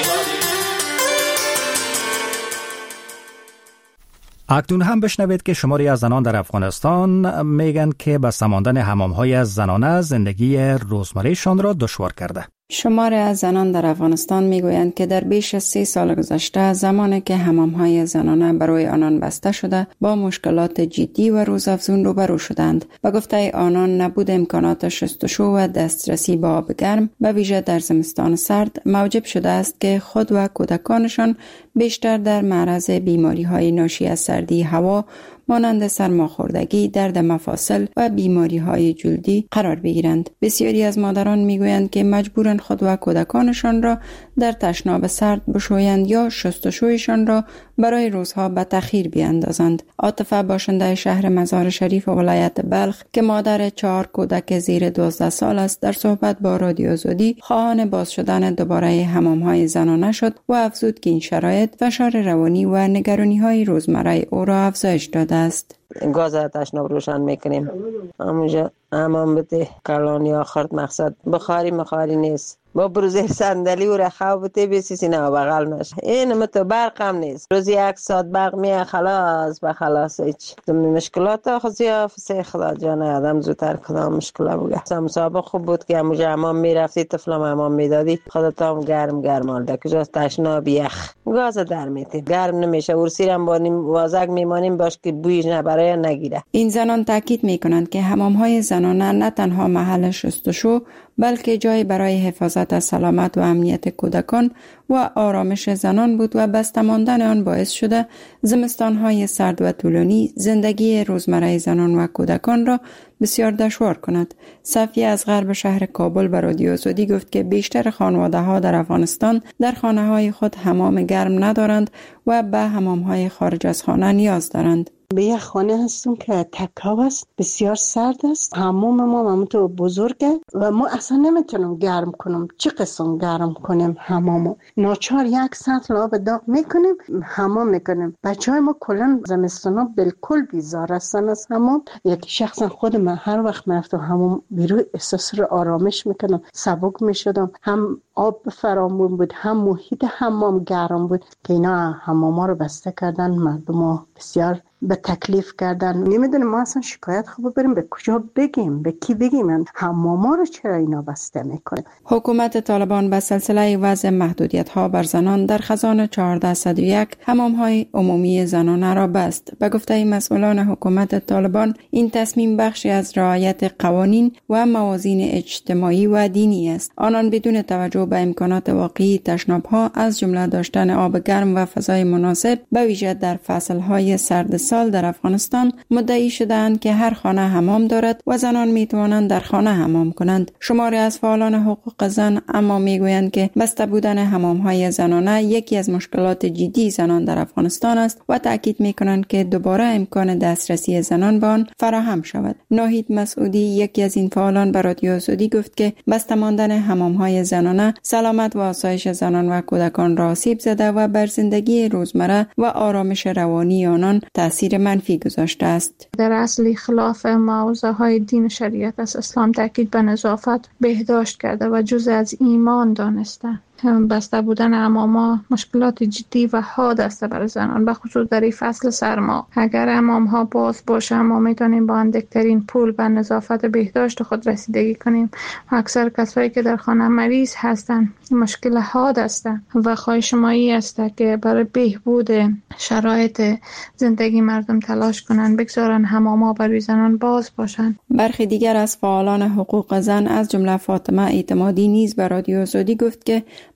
S1: اکنون هم بشنوید که شماری از زنان در افغانستان میگن که به سماندن حمام‌های زنانه زندگی روزمره‌شان را دشوار کرده.
S9: شماری از زنان در افغانستان میگویند که در بیش از 30 سال گذشته زمانی که حمام‌های زنانه برای آنان بسته شده با مشکلات جدی و روزافزون روبرو شدند. به گفته آنان نبود امکانات شستشو و دسترسی به آب گرم به ویژه در زمستان سرد موجب شده است که خود و کودکانشان بیشتر در معرض بیماری‌های ناشی از سردی هوا مانند سرماخوردگی، درد مفاصل و بیماری‌های جلدی قرار بگیرند. بسیاری از مادران میگویند که مجبورند خود و کودکانشان را در تشناب سرد بشویند یا شستشویشان را برای روزها به تأخیر بیاندازند. عاطفه باشنده شهر مزار شریف و ولایت بلخ که مادر 4 کودک زیر 12 سال است در صحبت با رادیو آزادی خواهان باز شدن دوباره حمام‌های زنانه شد و افزود که این شرایط فشار روانی و نگرانی‌های روزمره او را افزایش داده است.
S14: گاز تشناب روشن میکنیم همونجا حمام بده کلانی آخر مقصد بخاری نیست با بروزه صندلی و رخاو بده بیسیسی نه بغل نشه این متو برق هم نیست روزی 1 ساعت برق میه خلاص به خلاص هیچ مشکلات خودیا فسه خدا جان آدم زودتر کدام مشکل بوده مسابقه خوب بود که همونجا حمام میرفتی طفلم حمام میدادی خودت هم گرم آلده کجا تشناب یخ گاز در میتیم گرم نمیشه ورسیرم با وازک میمانیم باش که بویش برای نگیره.
S9: این زنان تاکید میکنند که حمام‌های زنانه نه تنها محل شستشو بلکه جای برای حفاظت از سلامت و امنیت کودکان و آرامش زنان بود و بسته ماندن آن باعث شده زمستان‌های سرد و طولانی زندگی روزمره زنان و کودکان را بسیار دشوار کند. صفیه از غرب شهر کابل به رادیو آزادی گفت که بیشتر خانواده‌ها در افغانستان در خانه‌های خود حمام گرم ندارند و به حمام‌های خارج از خانه نیاز دارند.
S15: به یک خانه هستم که تکاو است بسیار سرد است حمام ما همونطور بزرگه و ما اصلا نمیتونم گرم کنم چه قسم گرم کنیم حمامو ناچار 1 ساعت آب داغ میکنیم حمام میکنیم بچهای ما کلا زمستونا بالکل بیزار هستن از حمام یک شخصا خود من هر وقت میرفتم حمام بیرون احساس رو آرامش میکنم سبک میشدم هم آب فراوون بود هم محیط حمام گرم بود که اینا حماما رو بسته کردن مردم بسیار به تکلیف کردن نمیدونم ما اصلا شکایت خوب بریم به کجا بگیم به کی بگیم حماما رو چرا اینا بسته میکنه.
S9: حکومت طالبان به سلسله وضع محدودیت ها بر زنان در خزان 1401 حمام های عمومی زنانه را بست. به گفته مسئولان حکومت طالبان این تصمیم بخشی از رعایت قوانین و موازین اجتماعی و دینی است. آنان بدون توجه به امکانات واقعی تشناب ها از جمله داشتن آب گرم و فضای مناسب به ویژه در فصل های سرد سال در افغانستان مدعی شدند که هر خانه حمام دارد و زنان می توانند در خانه حمام کنند. شماری از فعالان حقوق زن اما می گویند که بسته بودن حمام های زنانه یکی از مشکلات جدی زنان در افغانستان است و تاکید می کنند که دوباره امکان دسترسی زنان به آن فراهم شود. ناهید مسعودی یکی از این فعالان به رادیو آزادی گفت که بسته ماندن حمام های زنانه سلامت و آسایش زنان و کودکان را آسیب زده و بر زندگی روزمره و آرامش روانی آنان تأثیر منفی گذاشته است.
S16: در اصل خلاف موضوع های دین شریعت است. اسلام تاکید به نظافت بهداشت کرده و جزء از ایمان دانسته. بسته بودن حمام‌ها مشکلات جدی و حاد است برای زنان به خصوص در این فصل سرما. اگر حمام‌ها باز باشه ما میتونیم با اندکترین پول به نظافت بهداشت خود رسیدگی کنیم. اکثر کسایی که در خانه مریض هستند مشکل حاد است و خواهش ما این است که برای بهبود شرایط زندگی مردم تلاش کنند بگذارن حمام‌ها برای زنان باز باشند.
S9: برخی دیگر از فعالان حقوق زن از جمله فاطمه اعتمادی نیز به رادیو آزادی گفت که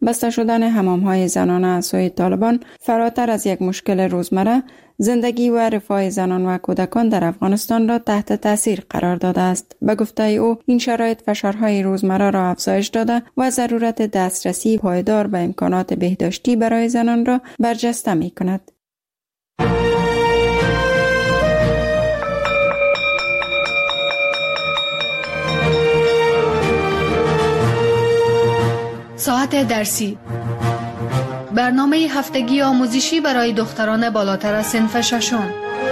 S9: بسته شدن حمام‌های زنانه از سوی طالبان فراتر از یک مشکل روزمره، زندگی و رفاه زنان و کودکان در افغانستان را تحت تاثیر قرار داده است. به گفته او، این شرایط فشارهای روزمره را افزایش داده و ضرورت دسترسی پایدار به امکانات بهداشتی برای زنان را برجسته می کند.
S17: ساعت درسی، برنامه هفتگی آموزشی برای دختران بالاتر از صنف ششم.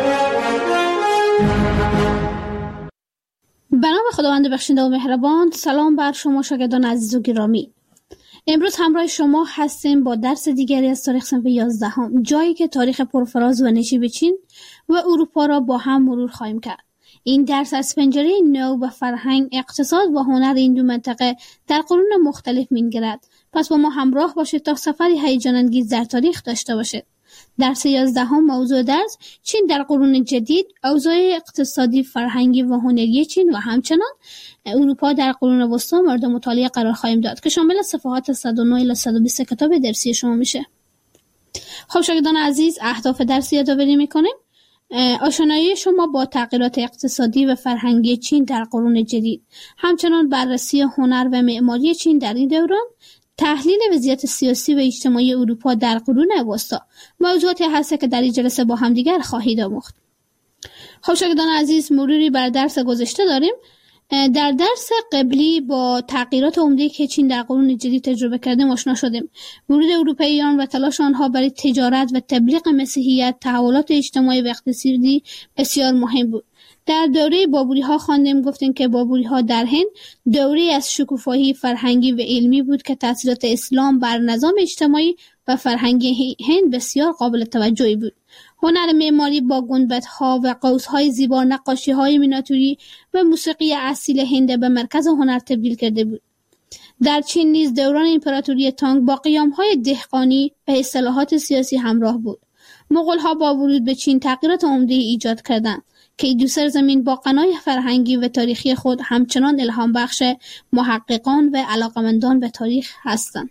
S18: به نام خداوند بخشنده و مهربان. سلام بر شما شاگردان عزیز و گرامی. امروز همراه شما هستیم با درس دیگری از تاریخ صنف 11 جایی که تاریخ پرفراز و نشیب چین و اروپا را با هم مرور خواهیم کرد. این درس از پنجره نو به فرهنگ، اقتصاد و هنر این دو منطقه در قرون مختلف می‌گردد. پس با ما همراه باشید تا سفری هیجان انگیز در تاریخ داشته باشید. درس 11 موضوع درس چین در قرون جدید، اوضاع اقتصادی، فرهنگی و هنری چین و همچنان اروپا در قرون وسطی مورد مطالعه قرار خواهیم داد که شامل صفحات 109 الی 120 کتاب درسی شما میشه. خب شاگردان عزیز، اهداف درس یادآوری می‌کنیم. آشنایی شما با تغییرات اقتصادی و فرهنگی چین در قرون جدید، همچنان بررسی هنر و معماری چین در این دوران، تحلیل وضعیت سیاسی و اجتماعی اروپا در قرون وسطی، موضوعاتی هست که در این جلسه با هم دیگر خواهید آموخت. خب شاگردان عزیز، مروری بر درس گذشته داریم. در درس قبلی با تغییرات عمده‌ای که چین در قرون جدید تجربه کرده آشنا شدیم. ورود اروپاییان و تلاش آنها برای تجارت و تبلیغ مسیحیت، تحولات اجتماعی و اقتصادی بسیار مهم بود. در دوره بابوری‌ها خواندیم، گفتیم که بابوری‌ها در هند دوره از شکوفایی فرهنگی و علمی بود که تأثیرات اسلام بر نظام اجتماعی و فرهنگی هند بسیار قابل توجهی بود. هنر معماری با گنبدها و قوس‌های زیبا، نقاشی‌های مینیاتوری و موسیقی اصیل هند به مرکز هنر تبدیل کرده بود. در چین نیز دوران امپراتوری تانگ با قیام‌های دهقانی و اصلاحات سیاسی همراه بود. مغول‌ها با ورود به چین تغییرات عمده‌ای ایجاد کردند که این دو سرزمین با غنای فرهنگی و تاریخی خود همچنان الهام بخش محققان و علاقمندان به تاریخ هستند.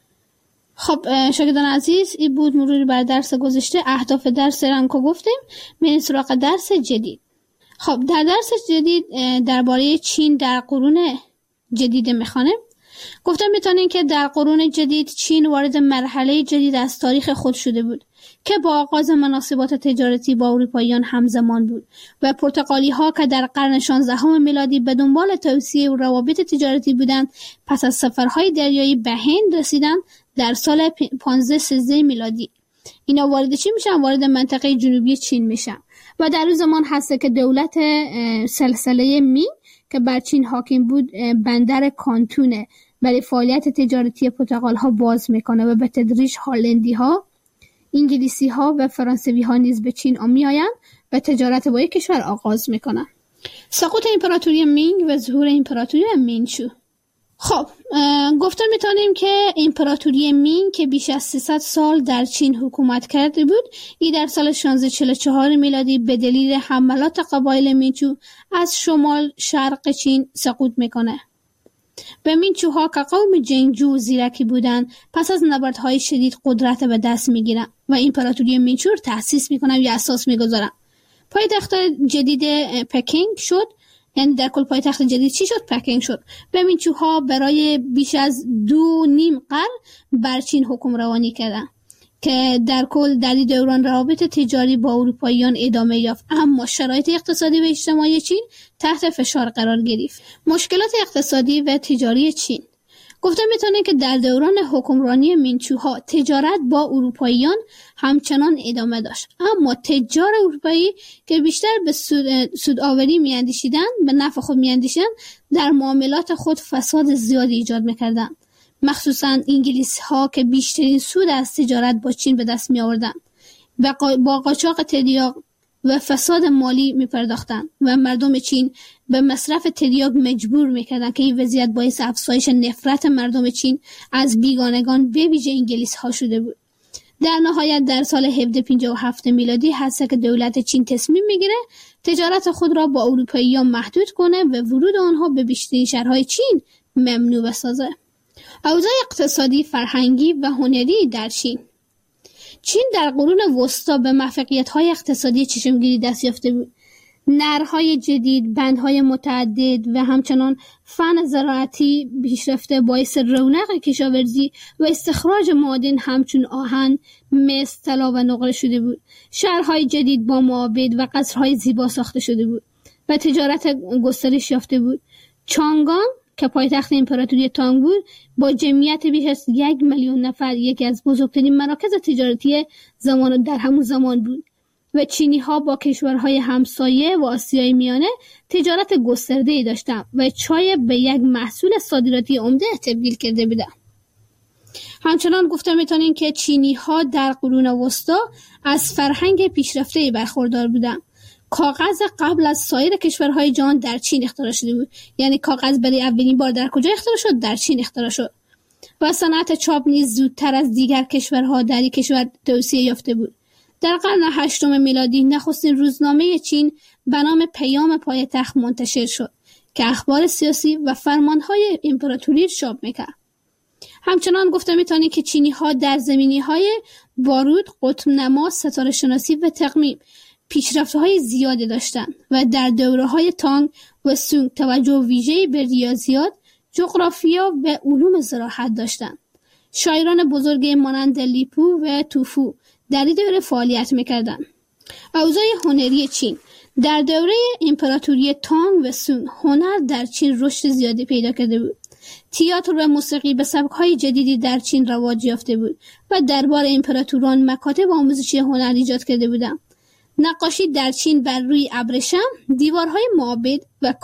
S18: خب شاگردان عزیز، این بود مروری بر درس گذشته. اهداف درس رنکو گفتیم، میریم سراغ درس جدید. خب در درس جدید درباره چین در قرون جدید میخوانیم. گفتم میتونیم که در قرون جدید چین وارد مرحله جدید از تاریخ خود شده بود که با آغاز مناسبات تجارتی با اروپاییان همزمان بود و پرتغالی ها که در قرن 16 میلادی به دنبال توسعه و روابط تجارتی بودند، پس از سفرهای دریایی به هند رسیدند در سال 1513 میلادی. اینا وارد چی میشن؟ وارد منطقه جنوبی چین میشن و در اون زمان هست که دولت سلسله مینگ که بر چین حاکم بود بندر کانتونه برای فعالیت تجارتی پرتغال ها باز میکنه و به تدریج هلندی ها، انگلیسی ها و فرانسوی ها نیز به چین میآیند و تجارت با یک کشور آغاز میکنن. سقوط امپراتوری مینگ و ظهور امپراتوری منچو. خب گفتن میتونیم که امپراتوری مینگ که بیش از 300 سال در چین حکومت کرده بود، این در سال 1644 میلادی به دلیل حملات قبایل منچو از شمال شرق چین سقوط میکنه. به منچوها که قوم جنگجو و زیرکی بودند، پس از نبردهای شدید قدرت به دست میگیرن و امپراتوری منچو رو تأسیس میکنن یا اساس میگذارن. پایتخت جدید پکینگ شد. یعنی در کل پایتخت جدید چی شد؟ پکینگ شد. به منچوها برای بیش از 2.5 قرن بر چین حکم روانی کردن که در کل در این دوران روابط تجاری با اروپاییان ادامه یافت، اما شرایط اقتصادی و اجتماعی چین تحت فشار قرار گرفت. مشکلات اقتصادی و تجاری چین. گفتم میتونه که در دوران حکمرانی منچوها تجارت با اروپاییان همچنان ادامه داشت، اما تجار اروپایی که بیشتر به سودآوری میاندیشیدند، به نفع خود میاندیشیدند، در معاملات خود فساد زیادی ایجاد میکردند. مخصوصا انگلیس ها که بیشترین سود از تجارت با چین به دست می آوردند و با قاچاق تریاک و فساد مالی می پرداختند و مردم چین به مصرف تریاک مجبور می کردند که این وضعیت باعث افزایش نفرت مردم چین از بیگانگان به ویژه انگلیس ها شده بود. در نهایت در سال 1757 میلادی هست که دولت چین تصمیم میگیره تجارت خود را با اروپاییان محدود کنه و ورود آنها به بیشترین شهرهای چین ممنوع بسازه. اوضاع اقتصادی، فرهنگی و هنری در چین. چین در قرون وسطا به موفقیت‌های اقتصادی چشمگیری دست یافته بود. نرهای جدید، بندهای متعدد و همچنان فن زراعتی پیشرفته باعث رونق کشاورزی و استخراج معادن همچون آهن، مس، طلا و نقره شده بود. شهرهای جدید با معابد و قصرهای زیبا ساخته شده بود و تجارت گسترش یافته بود. چانگان که پایتخت امپراتوری تانگ بود، با جمعیت بیش از 1 میلیون نفر یکی از بزرگترین مراکز تجارتی در همون زمان بود و چینی ها با کشورهای همسایه و آسیای میانه تجارت گسترده‌ای داشتند و چای به یک محصول صادراتی عمده تبدیل کرده بودند. همچنان گفته میتونیم که چینی ها در قرون وسطا از فرهنگ پیشرفته‌ای برخوردار بودند. کاغذ قبل از سایر کشورهای جهان در چین اختراع شده بود. یعنی کاغذ برای اولین بار در کجا اختراع شد؟ در چین اختراع شد. و صنعت چاپ نیز زودتر از دیگر کشورها در این کشور توسعه یافته بود. در قرن 8 میلادی نخستین روزنامه چین به نام پیام پایتخت منتشر شد که اخبار سیاسی و فرمانهای امپراتوری چاپ میکرد. همچنان گفته میتونی که چینی ها در زمینه‌های بارود، قطب نما، ستاره شناسی و تقویم پیشرفت‌های زیادی داشتند و در دوره‌های تانگ و سونگ توجه ویژه‌ای به ریاضیات، جغرافیا و علوم زراعت داشتند. شاعران بزرگ مانند لیپو و توفو در این دوره فعالیت می‌کردند. اوضاع هنری چین در دوره امپراتوری تانگ و سونگ هنر در چین رشد زیادی پیدا کرده بود. تئاتر و موسیقی به سبک‌های جدیدی در چین رواج یافته بود و دربار امپراتوران مکاتب آموزشی هنر ایجاد کرده بودند. نقاشی در چین بر روی ابریشم، دیوارهای معابد و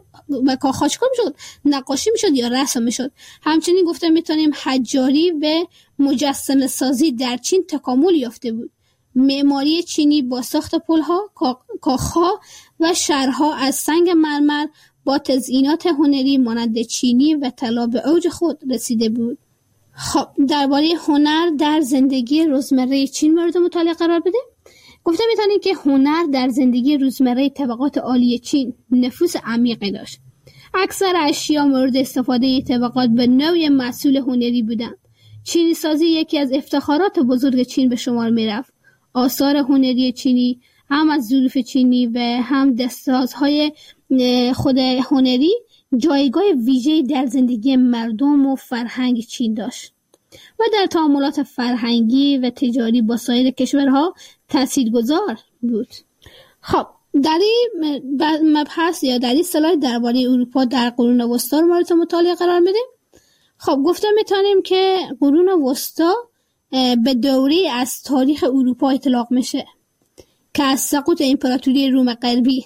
S18: کاخاچکا میشد نقاشی میشد یا رسم میشد. همچنین گفته میتونیم حجاری و مجسمه سازی در چین تکامل یافته بود. معماری چینی با ساخت پلها، کاخها و شهرها از سنگ مرمر با تزئینات هنری مانند چینی و طلا به اوج خود رسیده بود. خب درباره هنر در زندگی روزمره چین مورد مطالعه قرار بده. گفته میتونیم که هنر در زندگی روزمره طبقات عالی چین نفوذ عمیقی داشت. اکثر اشیا مورد استفاده طبقات به نوع محصول هنری بودند. چینی سازی یکی از افتخارات بزرگ چین به شمار میرفت. آثار هنری چینی هم از ظروف چینی و هم دستسازهای خود هنری جایگاه ویژه‌ای در زندگی مردم و فرهنگ چین داشت و در تعاملات فرهنگی و تجاری با سایر کشورها تاثیرگذار بود. خب در این مبحث یا در این سلاید درباره اروپا در قرون وسطا مورد مطالعه قرار میدیم. خب گفته میتونیم که قرون وسطا به دوره از تاریخ اروپا اطلاق میشه که از سقوط امپراتوری روم غربی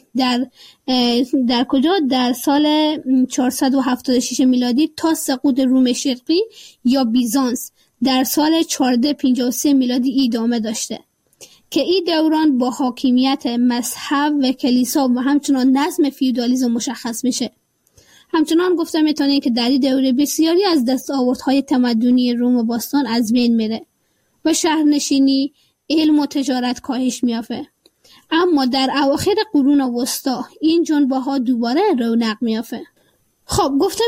S18: در کجا در سال 476 میلادی تا سقوط روم شرقی یا بیزانس در سال 1453 میلادی ادامه داشته که این دوران با حاکمیت مذهب و کلیسا و همچنان نظم فیودالیسم مشخص میشه. همچنان گفته میتونه که در این دوره بسیاری از دستاوردهای تمدنی روم باستان از بین میره و شهرنشینی، علم و تجارت کاهش میافه. اما در اواخر قرون وسطا این جنبه ها دوباره رونق میافه. خب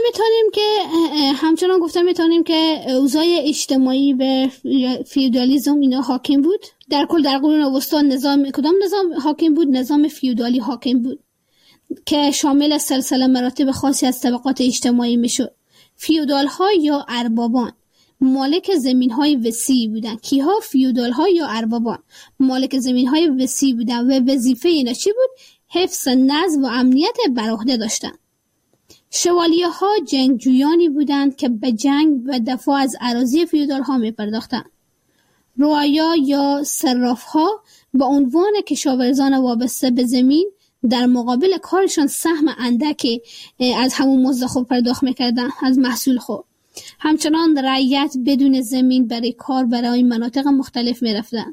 S18: همچنان گفته میتونیم که اوضاع اجتماعی و فیودالیسم اینا حاکم بود. در کل در قرون وسطا کدام نظام حاکم بود؟ نظام فیودالی حاکم بود که شامل سلسله مراتب خاصی از طبقات اجتماعی میشد. فیودال ها یا اربابان مالک زمین های وسیع بودند. کیها؟ فیودال ها یا اربابان مالک زمین های وسیع بودند و وظیفه اینا چی بود؟ حفظ نظم و امنیت بر عهده داشتند. شوالیه ها جنگجویانی بودند که به جنگ و دفاع از اراضی فیودال ها می پرداختند. رعایا یا صراف ها به عنوان کشاورزان وابسته به زمین در مقابل کارشان سهم اندکی از همون مزد خود پرداخت میکردن، از محصول خود. همچنان رعیت بدون زمین برای کار برای مناطق مختلف میرفتن.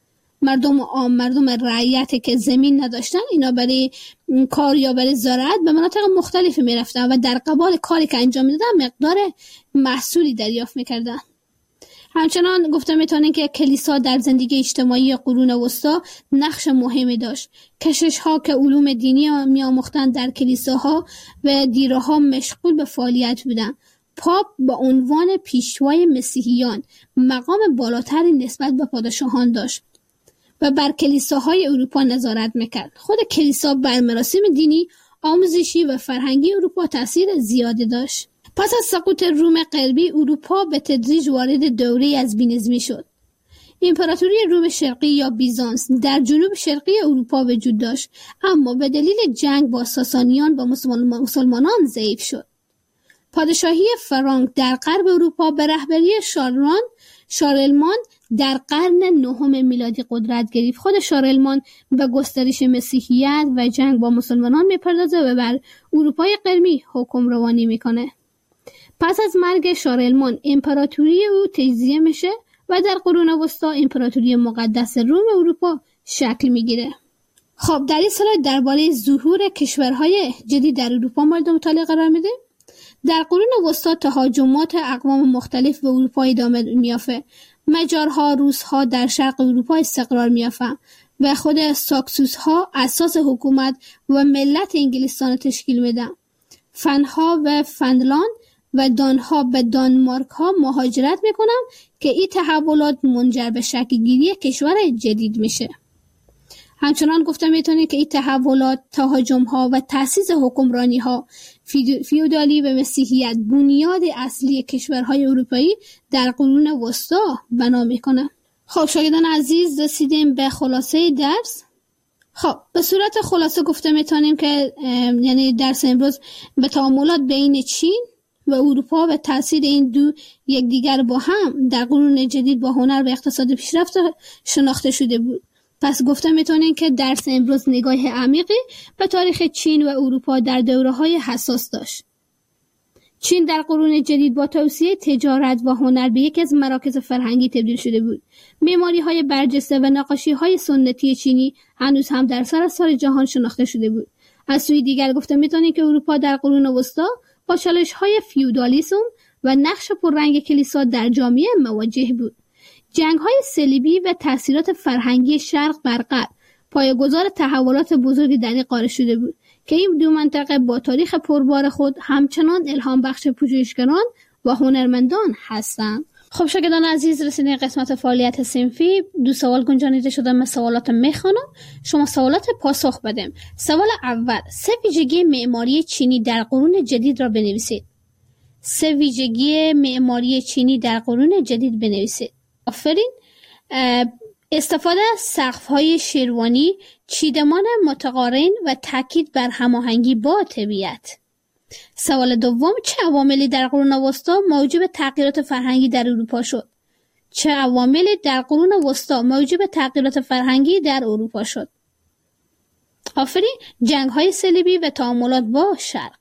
S18: مردم رعیت که زمین نداشتن اینا برای کار یا برای زراعت به مناطق مختلف میرفتن و در قبال کاری که انجام میدادن مقدار محصولی دریافت میکردن. همچنان گفته میتونن که کلیسا در زندگی اجتماعی قرون وسطا نقش مهمی داشت. کشش ها که علوم دینی میآموختند در کلیساها و دیرها مشغول به فعالیت بودند. پاپ با عنوان پیشوای مسیحیان مقام بالاتری نسبت به پادشاهان داشت و بر کلیساهای اروپا نظارت میکرد. خود کلیسا بر مراسم دینی، آموزشی و فرهنگی اروپا تاثیر زیادی داشت. پس از سقوط روم غربی، اروپا به تدریج وارد دوره از بینظمی شد. امپراتوری روم شرقی یا بیزانس در جنوب شرقی اروپا وجود داشت، اما به دلیل جنگ با ساسانیان و مسلمانان ضعیف شد. پادشاهی فرانک در غرب اروپا به رهبری شارلمان در قرن 9 میلادی قدرت گرفت. خود شارلمان به گسترش مسیحیت و جنگ با مسلمانان میپردازه و بر اروپای غربی حکم روانی میکنه. پس از مرگ شارلمان امپراتوری او تجزیه میشه و در قرون وسطا امپراتوری مقدس روم اروپا شکل میگیره. خب در این سلاید درباره ظهور کشورهای جدید در اروپا مورد مطالعه قرار میده. در قرون وسطا تهاجمات اقوام مختلف به اروپا ادامه میافته. مجارها، روسها در شرق اروپا استقرار میافته و خود ساکسوسها اساس حکومت و ملت انگلستان تشکیل میدن. فنها و فنلاند و دانها به دانمارک ها مهاجرت میکنن که این تحولات منجر به شکل‌گیری کشور جدید میشه. همچنان گفته میتونه که این تحولات، تهاجم ها و تأسیس حکمرانی ها فیودالی و مسیحیت بنیاد اصلی کشورهای اروپایی در قرون وسطا بنا میکنه. خب شاگردان عزیز، رسیدیم به خلاصه درس. خب به صورت خلاصه گفته میتونیم که یعنی درس امروز به تعاملات بین چین و اروپا و تأثیر این دو یکدیگر با هم در قرون جدید با هنر و اقتصاد پیشرفت شناخته شده بود. پس گفته میتونیم که درس امروز نگاه عمیقی به تاریخ چین و اروپا در دوره‌های حساس داشت. چین در قرون جدید با توسعه تجارت و هنر به یکی از مراکز فرهنگی تبدیل شده بود. معماری‌های برجسته و نقاشی‌های سنتی چینی هنوز هم در سراسر جهان شناخته شده بود. از سوی دیگر گفته میتونیم که اروپا در قرون وسطا با چالش‌های فیودالیسم و نقش پررنگ کلیسا در جامعه مواجه بود. جنگ‌های صلیبی و تأثیرات فرهنگی شرق بر غرب پایه‌گذار تحولات بزرگی در این قاره شده بود که این دو منطقه با تاریخ پربار خود همچنان الهام بخش پژوهشگران و هنرمندان هستند. خب شاگردان عزیز، رسیدیم قسمت فعالیت صنفی. 2 سوال گنجانیده شده. من سوالات میخوانم، شما سوالات پاسخ بدیم. سوال اول: 3 ویژگی معماری چینی در قرون جدید را بنویسید. 3 ویژگی معماری چینی در قرون جدید بنویسید. آفرین. استفاده از سقف‌های شیروانی، چیدمان متقارن و تاکید بر هماهنگی با طبیعت. سوال دوم: چه عواملی در قرون وسطا موجب تغییرات فرهنگی در اروپا شد؟ چه عواملی در قرون وسطا موجب تغییرات فرهنگی در اروپا شد؟ آفرین. جنگ‌های صلیبی و تعاملات با شرق.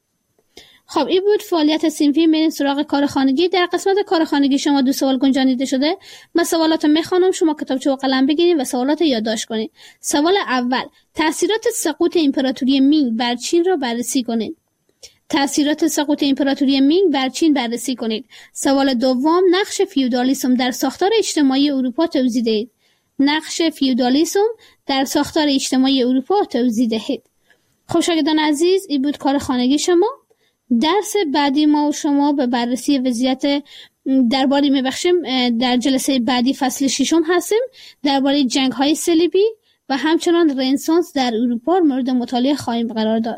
S18: خب این بود فعالیت صنفی. میریم سراغ کار خانگی. در قسمت کار خانگی شما 2 سوال گنجانیده شده. من سوالات میخوانم، شما کتابچه و قلم بگیرید و سوالات یادداشت کنید. سوال اول: تأثیرات سقوط امپراتوری مینگ بر چین را بررسی کنید. تأثیرات سقوط امپراتوری مینگ بر چین بررسی کنید. سوال دوم: نقش فیودالیسم در ساختار اجتماعی اروپا توضیح دهید. نقش فیودالیسم در ساختار اجتماعی اروپا توضیح دهید. خب شاگردان عزیز، این بود کار خانگی شما. درس بعدی ما و شما به بررسی وضعیت درباره در جلسه بعدی فصل 6 هستیم. درباره جنگ‌های صلیبی و همچنان رنسانس در اروپا مورد مطالعه خواهیم قرار داد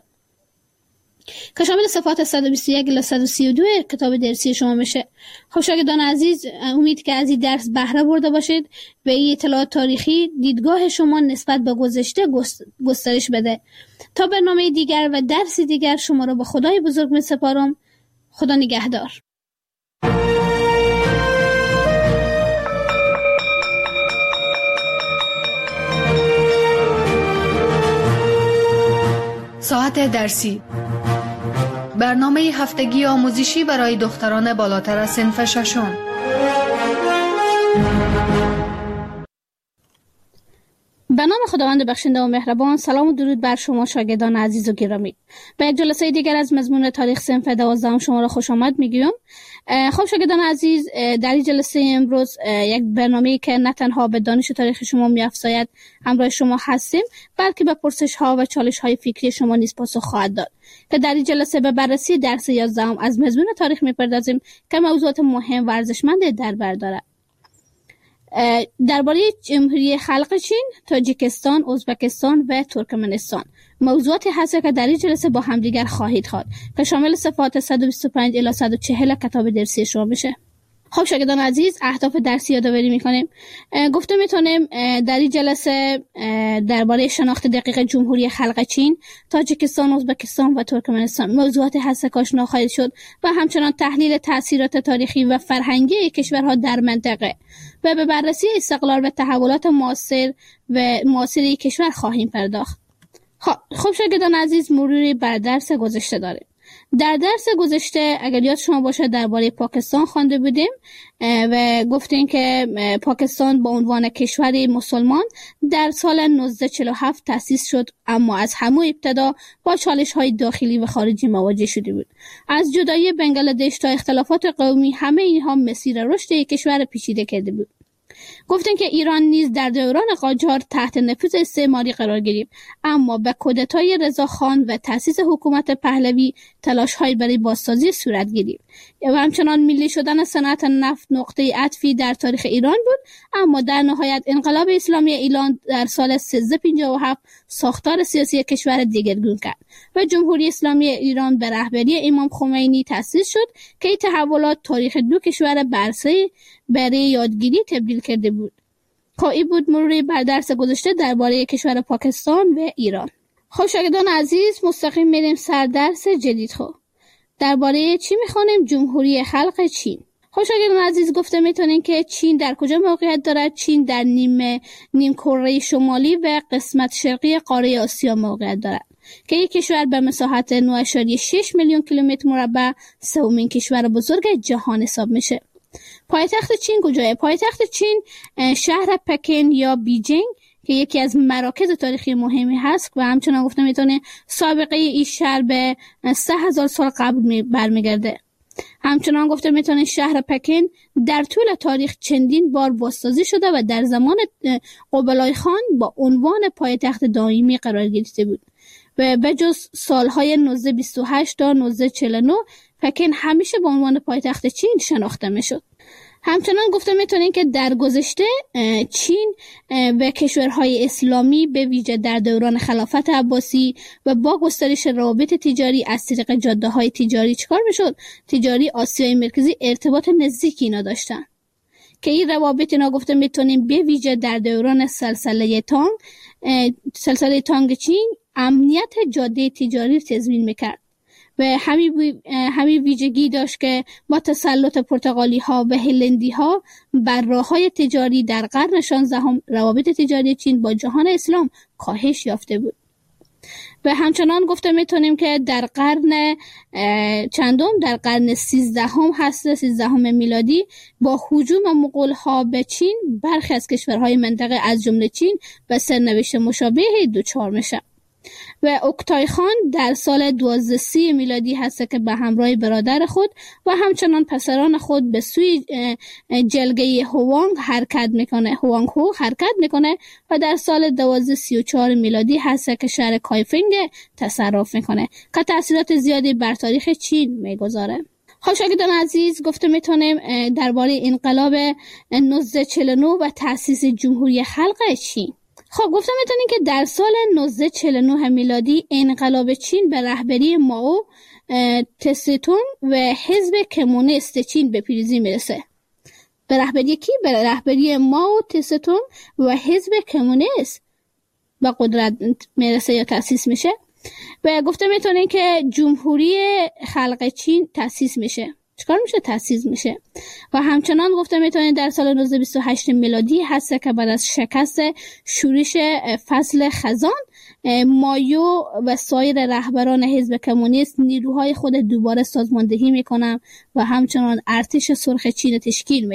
S18: که شامل صفحات 121 الی 132 کتاب درسی شما میشه. خب شاگردان عزیز، امید که از این درس بهره برده باشید و این اطلاعات تاریخی دیدگاه شما نسبت به گذشته گسترش بده. تا برنامه دیگر و درس دیگر شما را به خدای بزرگ می سپارم. خدا نگهدار.
S17: ساعت درسی، برنامه هفتگی آموزشی برای دختران بالاتر از صنف 6.
S18: به نام خداوند بخشنده و مهربان. سلام و درود بر شما شاگردان عزیز و گرامی. به یک جلسه دیگر از مضمون تاریخ صنف 12 شما را خوش آمد میگویم. خب شاگردان عزیز، در این جلسه امروز یک برنامه‌ای که نه تنها به دانش تاریخ شما می‌افزاید همراه شما هستیم، بلکه به پرسش‌ها و چالش‌های فکری شما نیز پاسخ خواهد داد. که در این جلسه به بررسی درس 11 از مضمون تاریخ می‌پردازیم که موضوعات مهم و ارزشمند در بر دارد. درباره جمهوری خلق چین، تاجیکستان، ازبکستان و ترکمنستان موضوعاتی هست که در این جلسه با همدیگر خواهید خواد که شامل صفحات 125 الی 140 کتاب درسی شما میشه. خب شاگردان عزیز، اهداف درسی یادآوری میکنیم. گفته میتونیم در این جلسه درباره شناخت دقیق جمهوری خلق چین، تاجیکستان، ازبکستان و ترکمنستان موضوعاتی هست که آشنا خواهید شد و همچنان تحلیل تاثیرات تاریخی و فرهنگی کشورها در منطقه و به بررسی استقلال و تحولات معاصر کشور خواهیم پرداخت. خب شاگردان عزیز، مروری بر درس گذشته داریم. در درس گذشته اگر یاد شما باشه درباره پاکستان خوانده بودیم و گفتیم که پاکستان با عنوان کشوری مسلمان در سال 1947 تأسیس شد، اما از همون ابتدا با چالش‌های داخلی و خارجی مواجه شده بود. از جدایی بنگلادش تا اختلافات قومی، همه اینها مسیر رشد کشور پیچیده کرده بود. گفتن که ایران نیز در دوران قاجار تحت نفوذ استعماری قرار گرفت، اما به کودتای رضاخان و تأسیس حکومت پهلوی تلاش‌های برای بازسازی صورت گرفت و همچنان ملی شدن صنعت نفت نقطه عطفی در تاریخ ایران بود، اما در نهایت انقلاب اسلامی ایران در سال 1357 ساختار سیاسی کشور دگرگون کرد و جمهوری اسلامی ایران به رهبری امام خمینی تأسیس شد که این تحولات تاریخ دو کشور برای یادگیری تبدیل کرده بود. این بود مروری بر درس گذشته درباره کشور پاکستان و ایران. خب شاگردان عزیز، مستقیم میریم سر درس جدید. درباره چی میخوانیم؟ جمهوری خلق چین. خب شاگردان عزیز، گفته میتونین که چین در کجا موقعیت دارد؟ چین در نیم کره شمالی و قسمت شرقی قاره آسیا موقعیت دارد که یک کشور به مساحت 9.6 میلیون کیلومتر مربع سومین کشور بزرگ جهان حساب میشه. پایتخت چین کجاست؟ پایتخت چین شهر پکن یا بیجینگ که یکی از مراکز تاریخی مهمی هست و همچنان گفته میتونه سابقه این شهر به 3000 سال قبل برمیگرده. همچنان گفته میتونه شهر پکن در طول تاریخ چندین بار بازسازی شده و در زمان قبلای خان با عنوان پایتخت دائمی قرار گرفته بود و به جز سالهای 1928 تا 1949 پکن همیشه به عنوان پایتخت چین شناخته میشد. همچنان گفته میتونین که در گذشته چین و کشورهای اسلامی به ویژه در دوران خلافت عباسی و با گسترش روابط تجاری از طریق جاده‌های تجاری چیکار میشد؟ تجاری آسیای مرکزی ارتباط نزدیکی اینا داشتن که این روابط اینا گفته میتونین به ویژه در دوران سلسله تانگ چین امنیت جاده تجاری تضمین میکرد و همین ویژگی داشت که با تسلط پرتغالی ها و هلندی ها بر راه های تجاری در قرن 16 روابط تجاری چین با جهان اسلام کاهش یافته بود. و همچنان گفته میتونیم که در قرن در قرن 13 میلادی با هجوم مغول ها به چین برخی از کشورهای منطقه از جمله چین به سرنوشت مشابهی دچار میشه. و اوکتای خان در سال 1230 میلادی هست که به همراه برادر خود و همچنان پسران خود به سوی جلگه هوانگ حرکت میکنه و در سال 1234 میلادی هست که شهر کایفنگ تصرف میکنه که تأثیرات زیادی بر تاریخ چین میگذاره. خب شاگردان عزیز، گفته میتونیم درباره انقلاب 1949 و تأسیس جمهوری خلق چین. خب گفتم میتونین که در سال 1949 میلادی انقلاب چین به رهبری مائو تسه‌تونگ و حزب کمونیست چین به پیروزی میرسه. به رهبری کی؟ به رهبری مائو تسه‌تونگ و حزب کمونیست به قدرت میرسه یا تأسیس میشه و گفته میتونین که جمهوری خلق چین تأسیس میشه. چیکار میشه؟ تأسیس میشه. و همچنان گفته میتونید در سال 1928 میلادی هست که بعد از شکست شورش فصل خزان، مایو و سایر رهبران حزب کمونیست نیروهای خود دوباره سازماندهی میکنن و همچنان ارتش سرخ چین تشکیل میده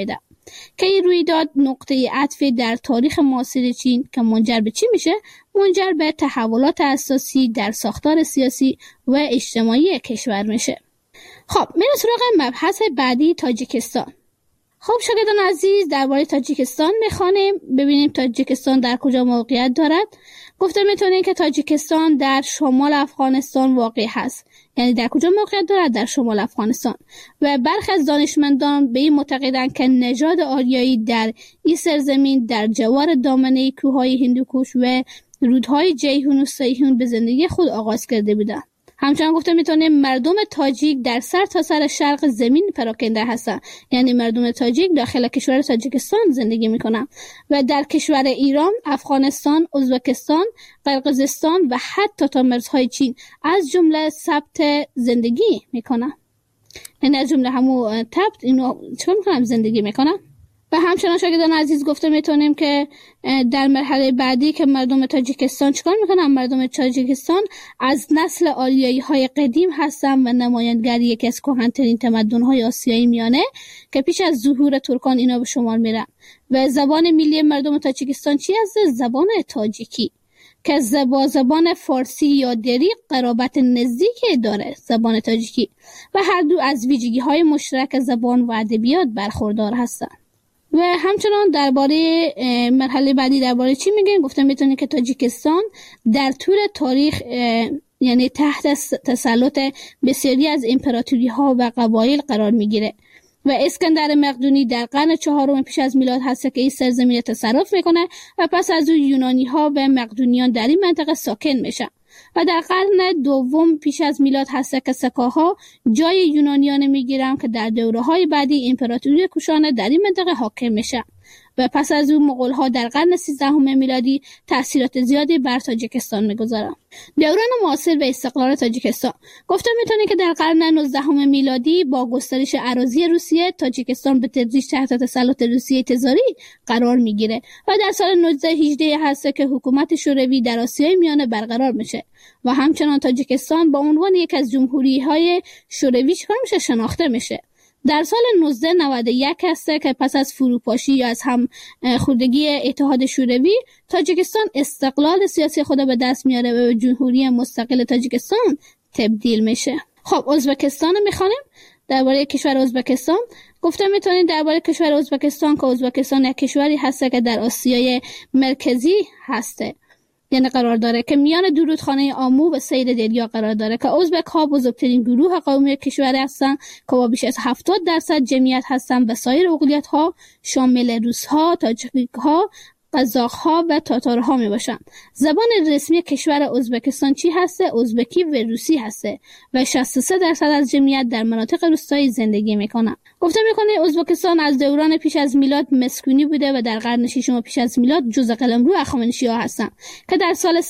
S18: که این رویداد نقطه عطف در تاریخ معاصر چین که منجر به چی میشه؟ منجر به تحولات اساسی در ساختار سیاسی و اجتماعی کشور میشه. خب میریم سراغ مبحث بعدی، تاجیکستان. خب شاگردان عزیز، درباره تاجیکستان میخوانیم. ببینیم تاجیکستان در کجا موقعیت دارد. گفته میتونیم که تاجیکستان در شمال افغانستان واقع هست. یعنی در کجا موقعیت دارد؟ در شمال افغانستان. و برخی از دانشمندان به این معتقدند که نژاد آریایی در این سرزمین در جوار دامنه کوههای هندوکوش و رودهای جیهون و سیهون به زندگی خود آغاز کرده بودند. همچنان گفته میتونیم مردم تاجیک در سر تا سر شرق زمین پراکنده هستند. یعنی مردم تاجیک داخل کشور تاجیکستان زندگی میکنند و در کشور ایران، افغانستان، ازبکستان، قرقیزستان و حتی تا مرزهای چین از جمله ثبت زندگی میکنند. یعنی از جمله همون تبت اینو چون میکنم زندگی میکنن. و همچنان شاگردان عزیز گفته میتونیم که در مرحله بعدی که مردم تاجیکستان چیکار میکنن؟ مردم تاجیکستان از نسل آریایی های قدیم هستن و نمایانگر یکی از کهن‌ترین تمدن های آسیای میانه که پیش از ظهور ترکان اینا به شمار میرن. و زبان ملی مردم تاجیکستان چی هست؟ زبان تاجیکی که زبان فارسی یا دری قرابت نزدیکی داره، زبان تاجیکی، و هر دو از ویژگی های مشترک زبان و ادبیات برخوردار هستن. و همچنان درباره مرحله بعدی درباره چی میگیم؟ گفتم میتونیم که تاجیکستان در طول تاریخ یعنی تحت تسلط بسیاری از امپراتوری ها و قبایل قرار میگیره و اسکندر مقدونی در قرن 4 پیش از میلاد هست که این سرزمین تصرف میکنه و پس از او یونانی ها و مقدونیان در این منطقه ساکن میشن و در قرن 2 پیش از میلاد هست که سکاها جای یونانیان میگیرن که در دوره‌های بعدی امپراتوری کوشانه در این منطقه حاکم میشن و پس از اون مغول‌ها در قرن 13 میلادی تأثیرات زیادی بر تاجیکستان میگذارن. دوران معاصر و استقلال تاجیکستان. گفته میتونه که در قرن 19 میلادی با گسترش اراضی روسیه تاجیکستان به تدریج تحت تسلط روسیه تزاری قرار میگیره و در سال 1918 هست که حکومت شوروی در آسیای میانه برقرار میشه و همچنان تاجیکستان با عنوان یک از جمهوری‌های شوروی شناخته میشه. در سال 1991 هسته که پس از فروپاشی یا از هم خوردگی اتحاد شوروی تاجیکستان استقلال سیاسی خود به دست میاره و به جمهوری مستقل تاجیکستان تبدیل میشه. خب ازبکستان میخوانیم. درباره کشور ازبکستان گفته میتونید درباره کشور ازبکستان که ازبکستان یک کشوری هسته که در آسیای مرکزی هسته، یعنی قرار داره که میان دو رودخانه آمو و سیر دریا قرار داره که ازبک ها بزرگترین گروه قومی کشور هستن که با بیش از 70% جمعیت هستن و سایر اقلیت ها شامل روس ها، تاجیک ها، قزاق ها و تاتار ها می باشن. زبان رسمی کشور ازبکستان چی هسته؟ ازبکی و روسی هسته و 63% از جمعیت در مناطق روستایی زندگی میکنن. گفته میکنه ازبکستان از دوران پیش از میلاد مسکونی بوده و در قرن 6 پیش از میلاد جزء قلمرو هخامنشی‌ها هستن که در سال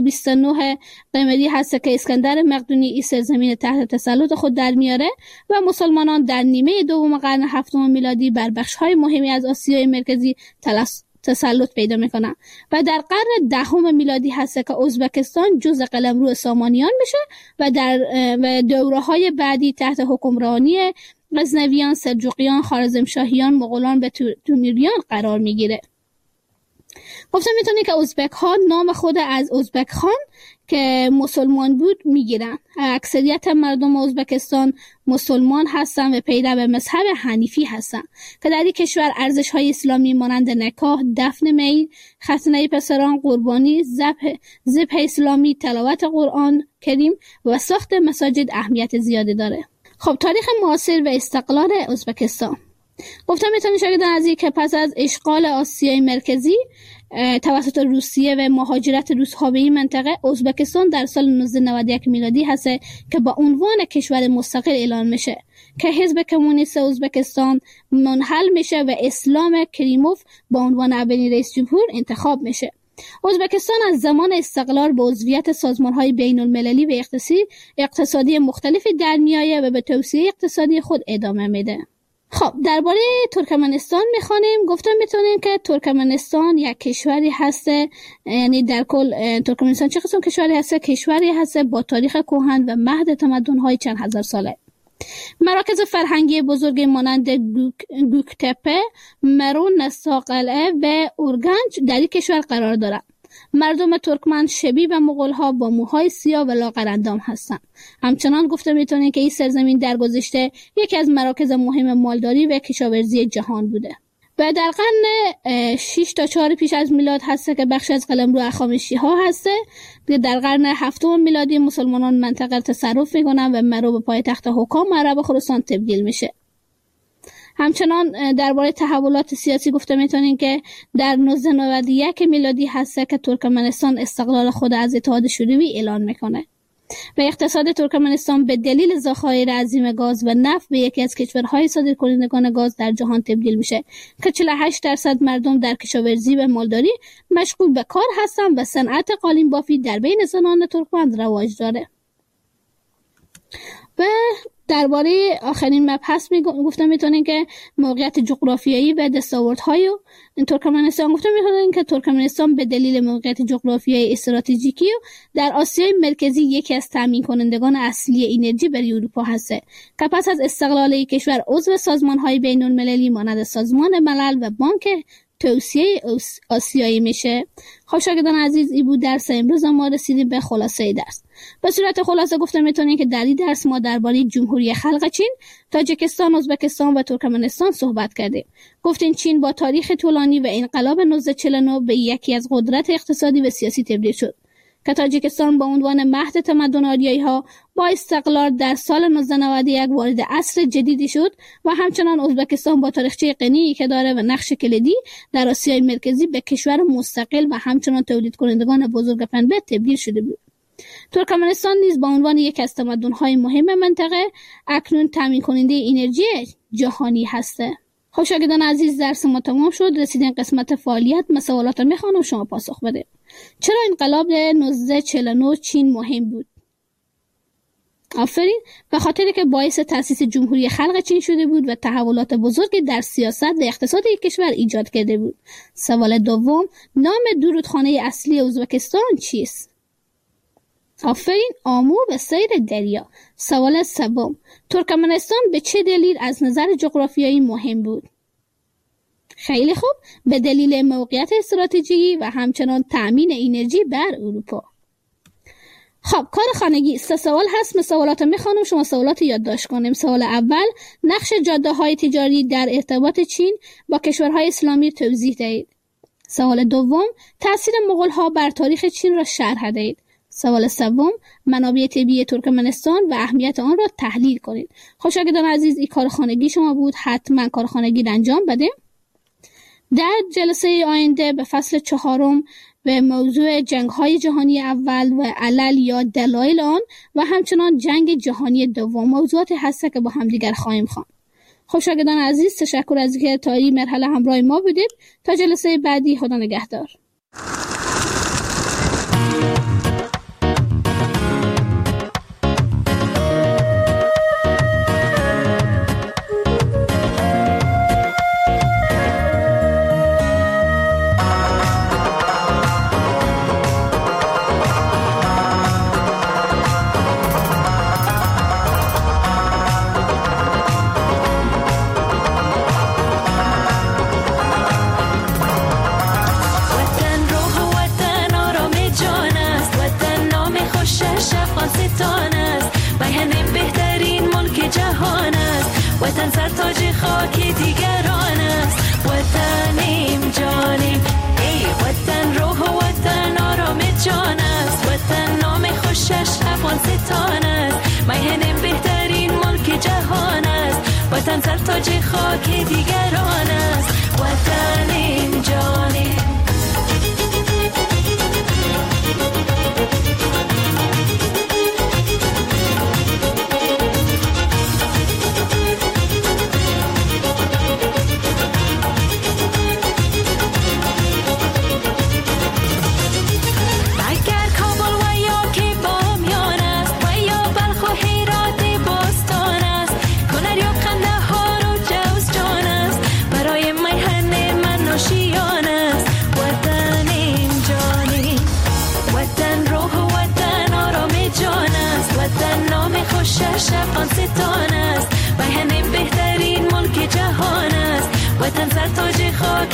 S18: 329 قمری هست که اسکندر مقدونی این سرزمین تحت تسلط خود در میاره و مسلمانان در نیمه دوم قرن 7 میلادی بر بخش‌های مهمی از آسیای مرکزی تسلط پیدا میکنن و در قرن 10 میلادی هست که ازبکستان جزء قلمرو سامانیان میشه و در دوره‌های بعدی تحت حکمرانی غزنویان، سلجوقیان، خوارزمشاهیان، مغولان و تیموریان قرار میگیره. گفتم میتونی که ازبک ها نام خود از ازبک خان که مسلمان بود میگیرن. اکثریت مردم ازبکستان مسلمان هستن و پیرو مذهب حنیفی هستن که در این کشور ارزش های اسلامی مانند نکاح، دفن میت، ختنه پسران، قربانی، ذبح اسلامی، تلاوت قرآن کریم و ساخت مساجد اهمیت زیادی داره. خب تاریخ معاصر و استقلال ازبکستان. گفتم میتونی شاگردان عزیز که پس از اشغال آسیای مرکزی توسط روسیه و مهاجرت روس‌ها به این منطقه، ازبکستان در سال 1991 میلادی هست که با عنوان کشور مستقل اعلان میشه که حزب کمونیست ازبکستان منحل میشه و اسلام کریموف با عنوان اولین رئیس جمهور انتخاب میشه. ازبکستان از زمان استقلال به عضویت سازمان‌های بین‌المللی و اقتصادی مختلفی در میآید و به توسعه اقتصادی خود ادامه میده. خب درباره ترکمنستان میخوانیم. گفتم میتونیم که ترکمنستان یک کشوری هسته، یعنی در کل ترکمنستان چه قسم کشوری هسته؟ کشوری هسته با تاریخ کهن و مهد تمدن‌های چند هزار ساله. مراکز فرهنگی بزرگ مانند گوکتپه، مرون، نساقلعه و اورگنج در این کشور قرار دارند. مردم ترکمن شبیه به مغول‌ها با موهای سیاه و لاغرندام هستند. همچنان گفته میتونید که این سرزمین در گذشته یکی از مراکز مهم مالداری و کشاورزی جهان بوده. و در قرن 6 تا 4 پیش از میلاد هسته که بخش از قلمرو هخامنشی‌ها هسته. در قرن 7 میلادی مسلمانان منطقه را تصرف میکنن و مرو به پایتخت حکام عرب خراسان تبدیل میشه. همچنان درباره تحولات سیاسی گفته میتونیم که در 1991 میلادی هسته که ترکمنستان استقلال خود از اتحاد شوروی اعلان میکنه و اقتصاد ترکمنستان به دلیل ذخایر عظیم گاز و نفت به یکی از کشورهای صادرکنندگان گاز در جهان تبدیل میشه که 48% مردم در کشاورزی و مالداری مشغول به کار هستند و صنعت قالین بافی در بین زنان ترکمن رواج داره. و درباره آخرین مبحث گفتم میتونین که موقعیت جغرافیایی و دستاوردهای ترکمنستان گفتم میتونین که ترکمنستان به دلیل موقعیت جغرافیایی استراتژیکی در آسیای مرکزی یکی از تامین کنندگان اصلی انرژی برای اروپا هست که پس از استقلال کشور عضو سازمان‌های بین‌المللی مانند سازمان ملل و بانک توسعه آسیایی میشه. خب شاگردان عزیز، این بود درس امروز. ما رسیدیم به خلاصه درس. به صورت خلاصه گفته میتونیم که در این درس ما درباره جمهوری خلق چین، تاجیکستان، ازبکستان و ترکمنستان صحبت کردیم. گفتیم چین با تاریخ طولانی و انقلاب 1949 به یکی از قدرت اقتصادی و سیاسی تبدیل شد که تاجیکستان با عنوان مهد تمدن آریایی‌ها با استقلال در سال 1991 وارد عصر جدیدی شد و همچنان ازبکستان با تاریخچه غنی که داره و نقش کلیدی در آسیای مرکزی به کشور مستقل و همچنان تولید کنندگان بزرگ پنبه تبدیل شده بود. ترکمنستان نیز با عنوان یک از تمدن‌های مهم منطقه اکنون تامین کننده انرژی جهانی هسته. خب شاگردان عزیز، درس ما تمام شد. رسیدیم قسمت فعالیت. سوالات رو میخوانم شما پاسخ بده. چرا انقلاب 1949 چین مهم بود؟ آفرین، به خاطر که باعث تأسیس جمهوری خلق چین شده بود و تحولات بزرگی در سیاست و اقتصاد کشور ایجاد کرده بود. سوال دوم، نام دو رودخانه اصلی ازبکستان چیست؟ آفرین، آمو و سیر دریا. سوال سوم، ترکمنستان به چه دلیل از نظر جغرافیایی مهم بود؟ خیلی خوب، به دلیل موقعیت استراتژیکی و همچنان تأمین انرژی بر اروپا. خب کار خانگی 3 سوال هست. سوالات میخوانم، شما سوالات یادداشت کنیم. سوال اول، نقش جاده‌های تجاری در ارتباط چین با کشورهای اسلامی توضیح دهید. سوال دوم، تأثیر مغول‌ها بر تاریخ چین را شرح دهید. سوال سوم، منابع طبیعی ترکمنستان و اهمیت آن را تحلیل کنید. خب شاگردان عزیز، این کار خانگی شما بود. حتما کار خانگی را انجام بده. در جلسه آینده به فصل 4 به موضوع جنگ‌های جهانی اول و علل یا دلایل آن و همچنان جنگ جهانی دوم موضوعات هست که با همدیگر خواهیم خواند. خب شاگردان عزیز، تشکر از اینکه تا این مرحله همراه ما بودید. تا جلسه بعدی، خدا نگهدار.
S19: وطن سر تاج خاک دیگران است. وطنیم جانیم، ای وطن روح و وطن آرام جان است. وطن نام خوشش افغانستان است. میهن بهترین ملک جهان است. وطن سر تاج خاک دیگران است. وطنیم جانیم. من سر تاج خاک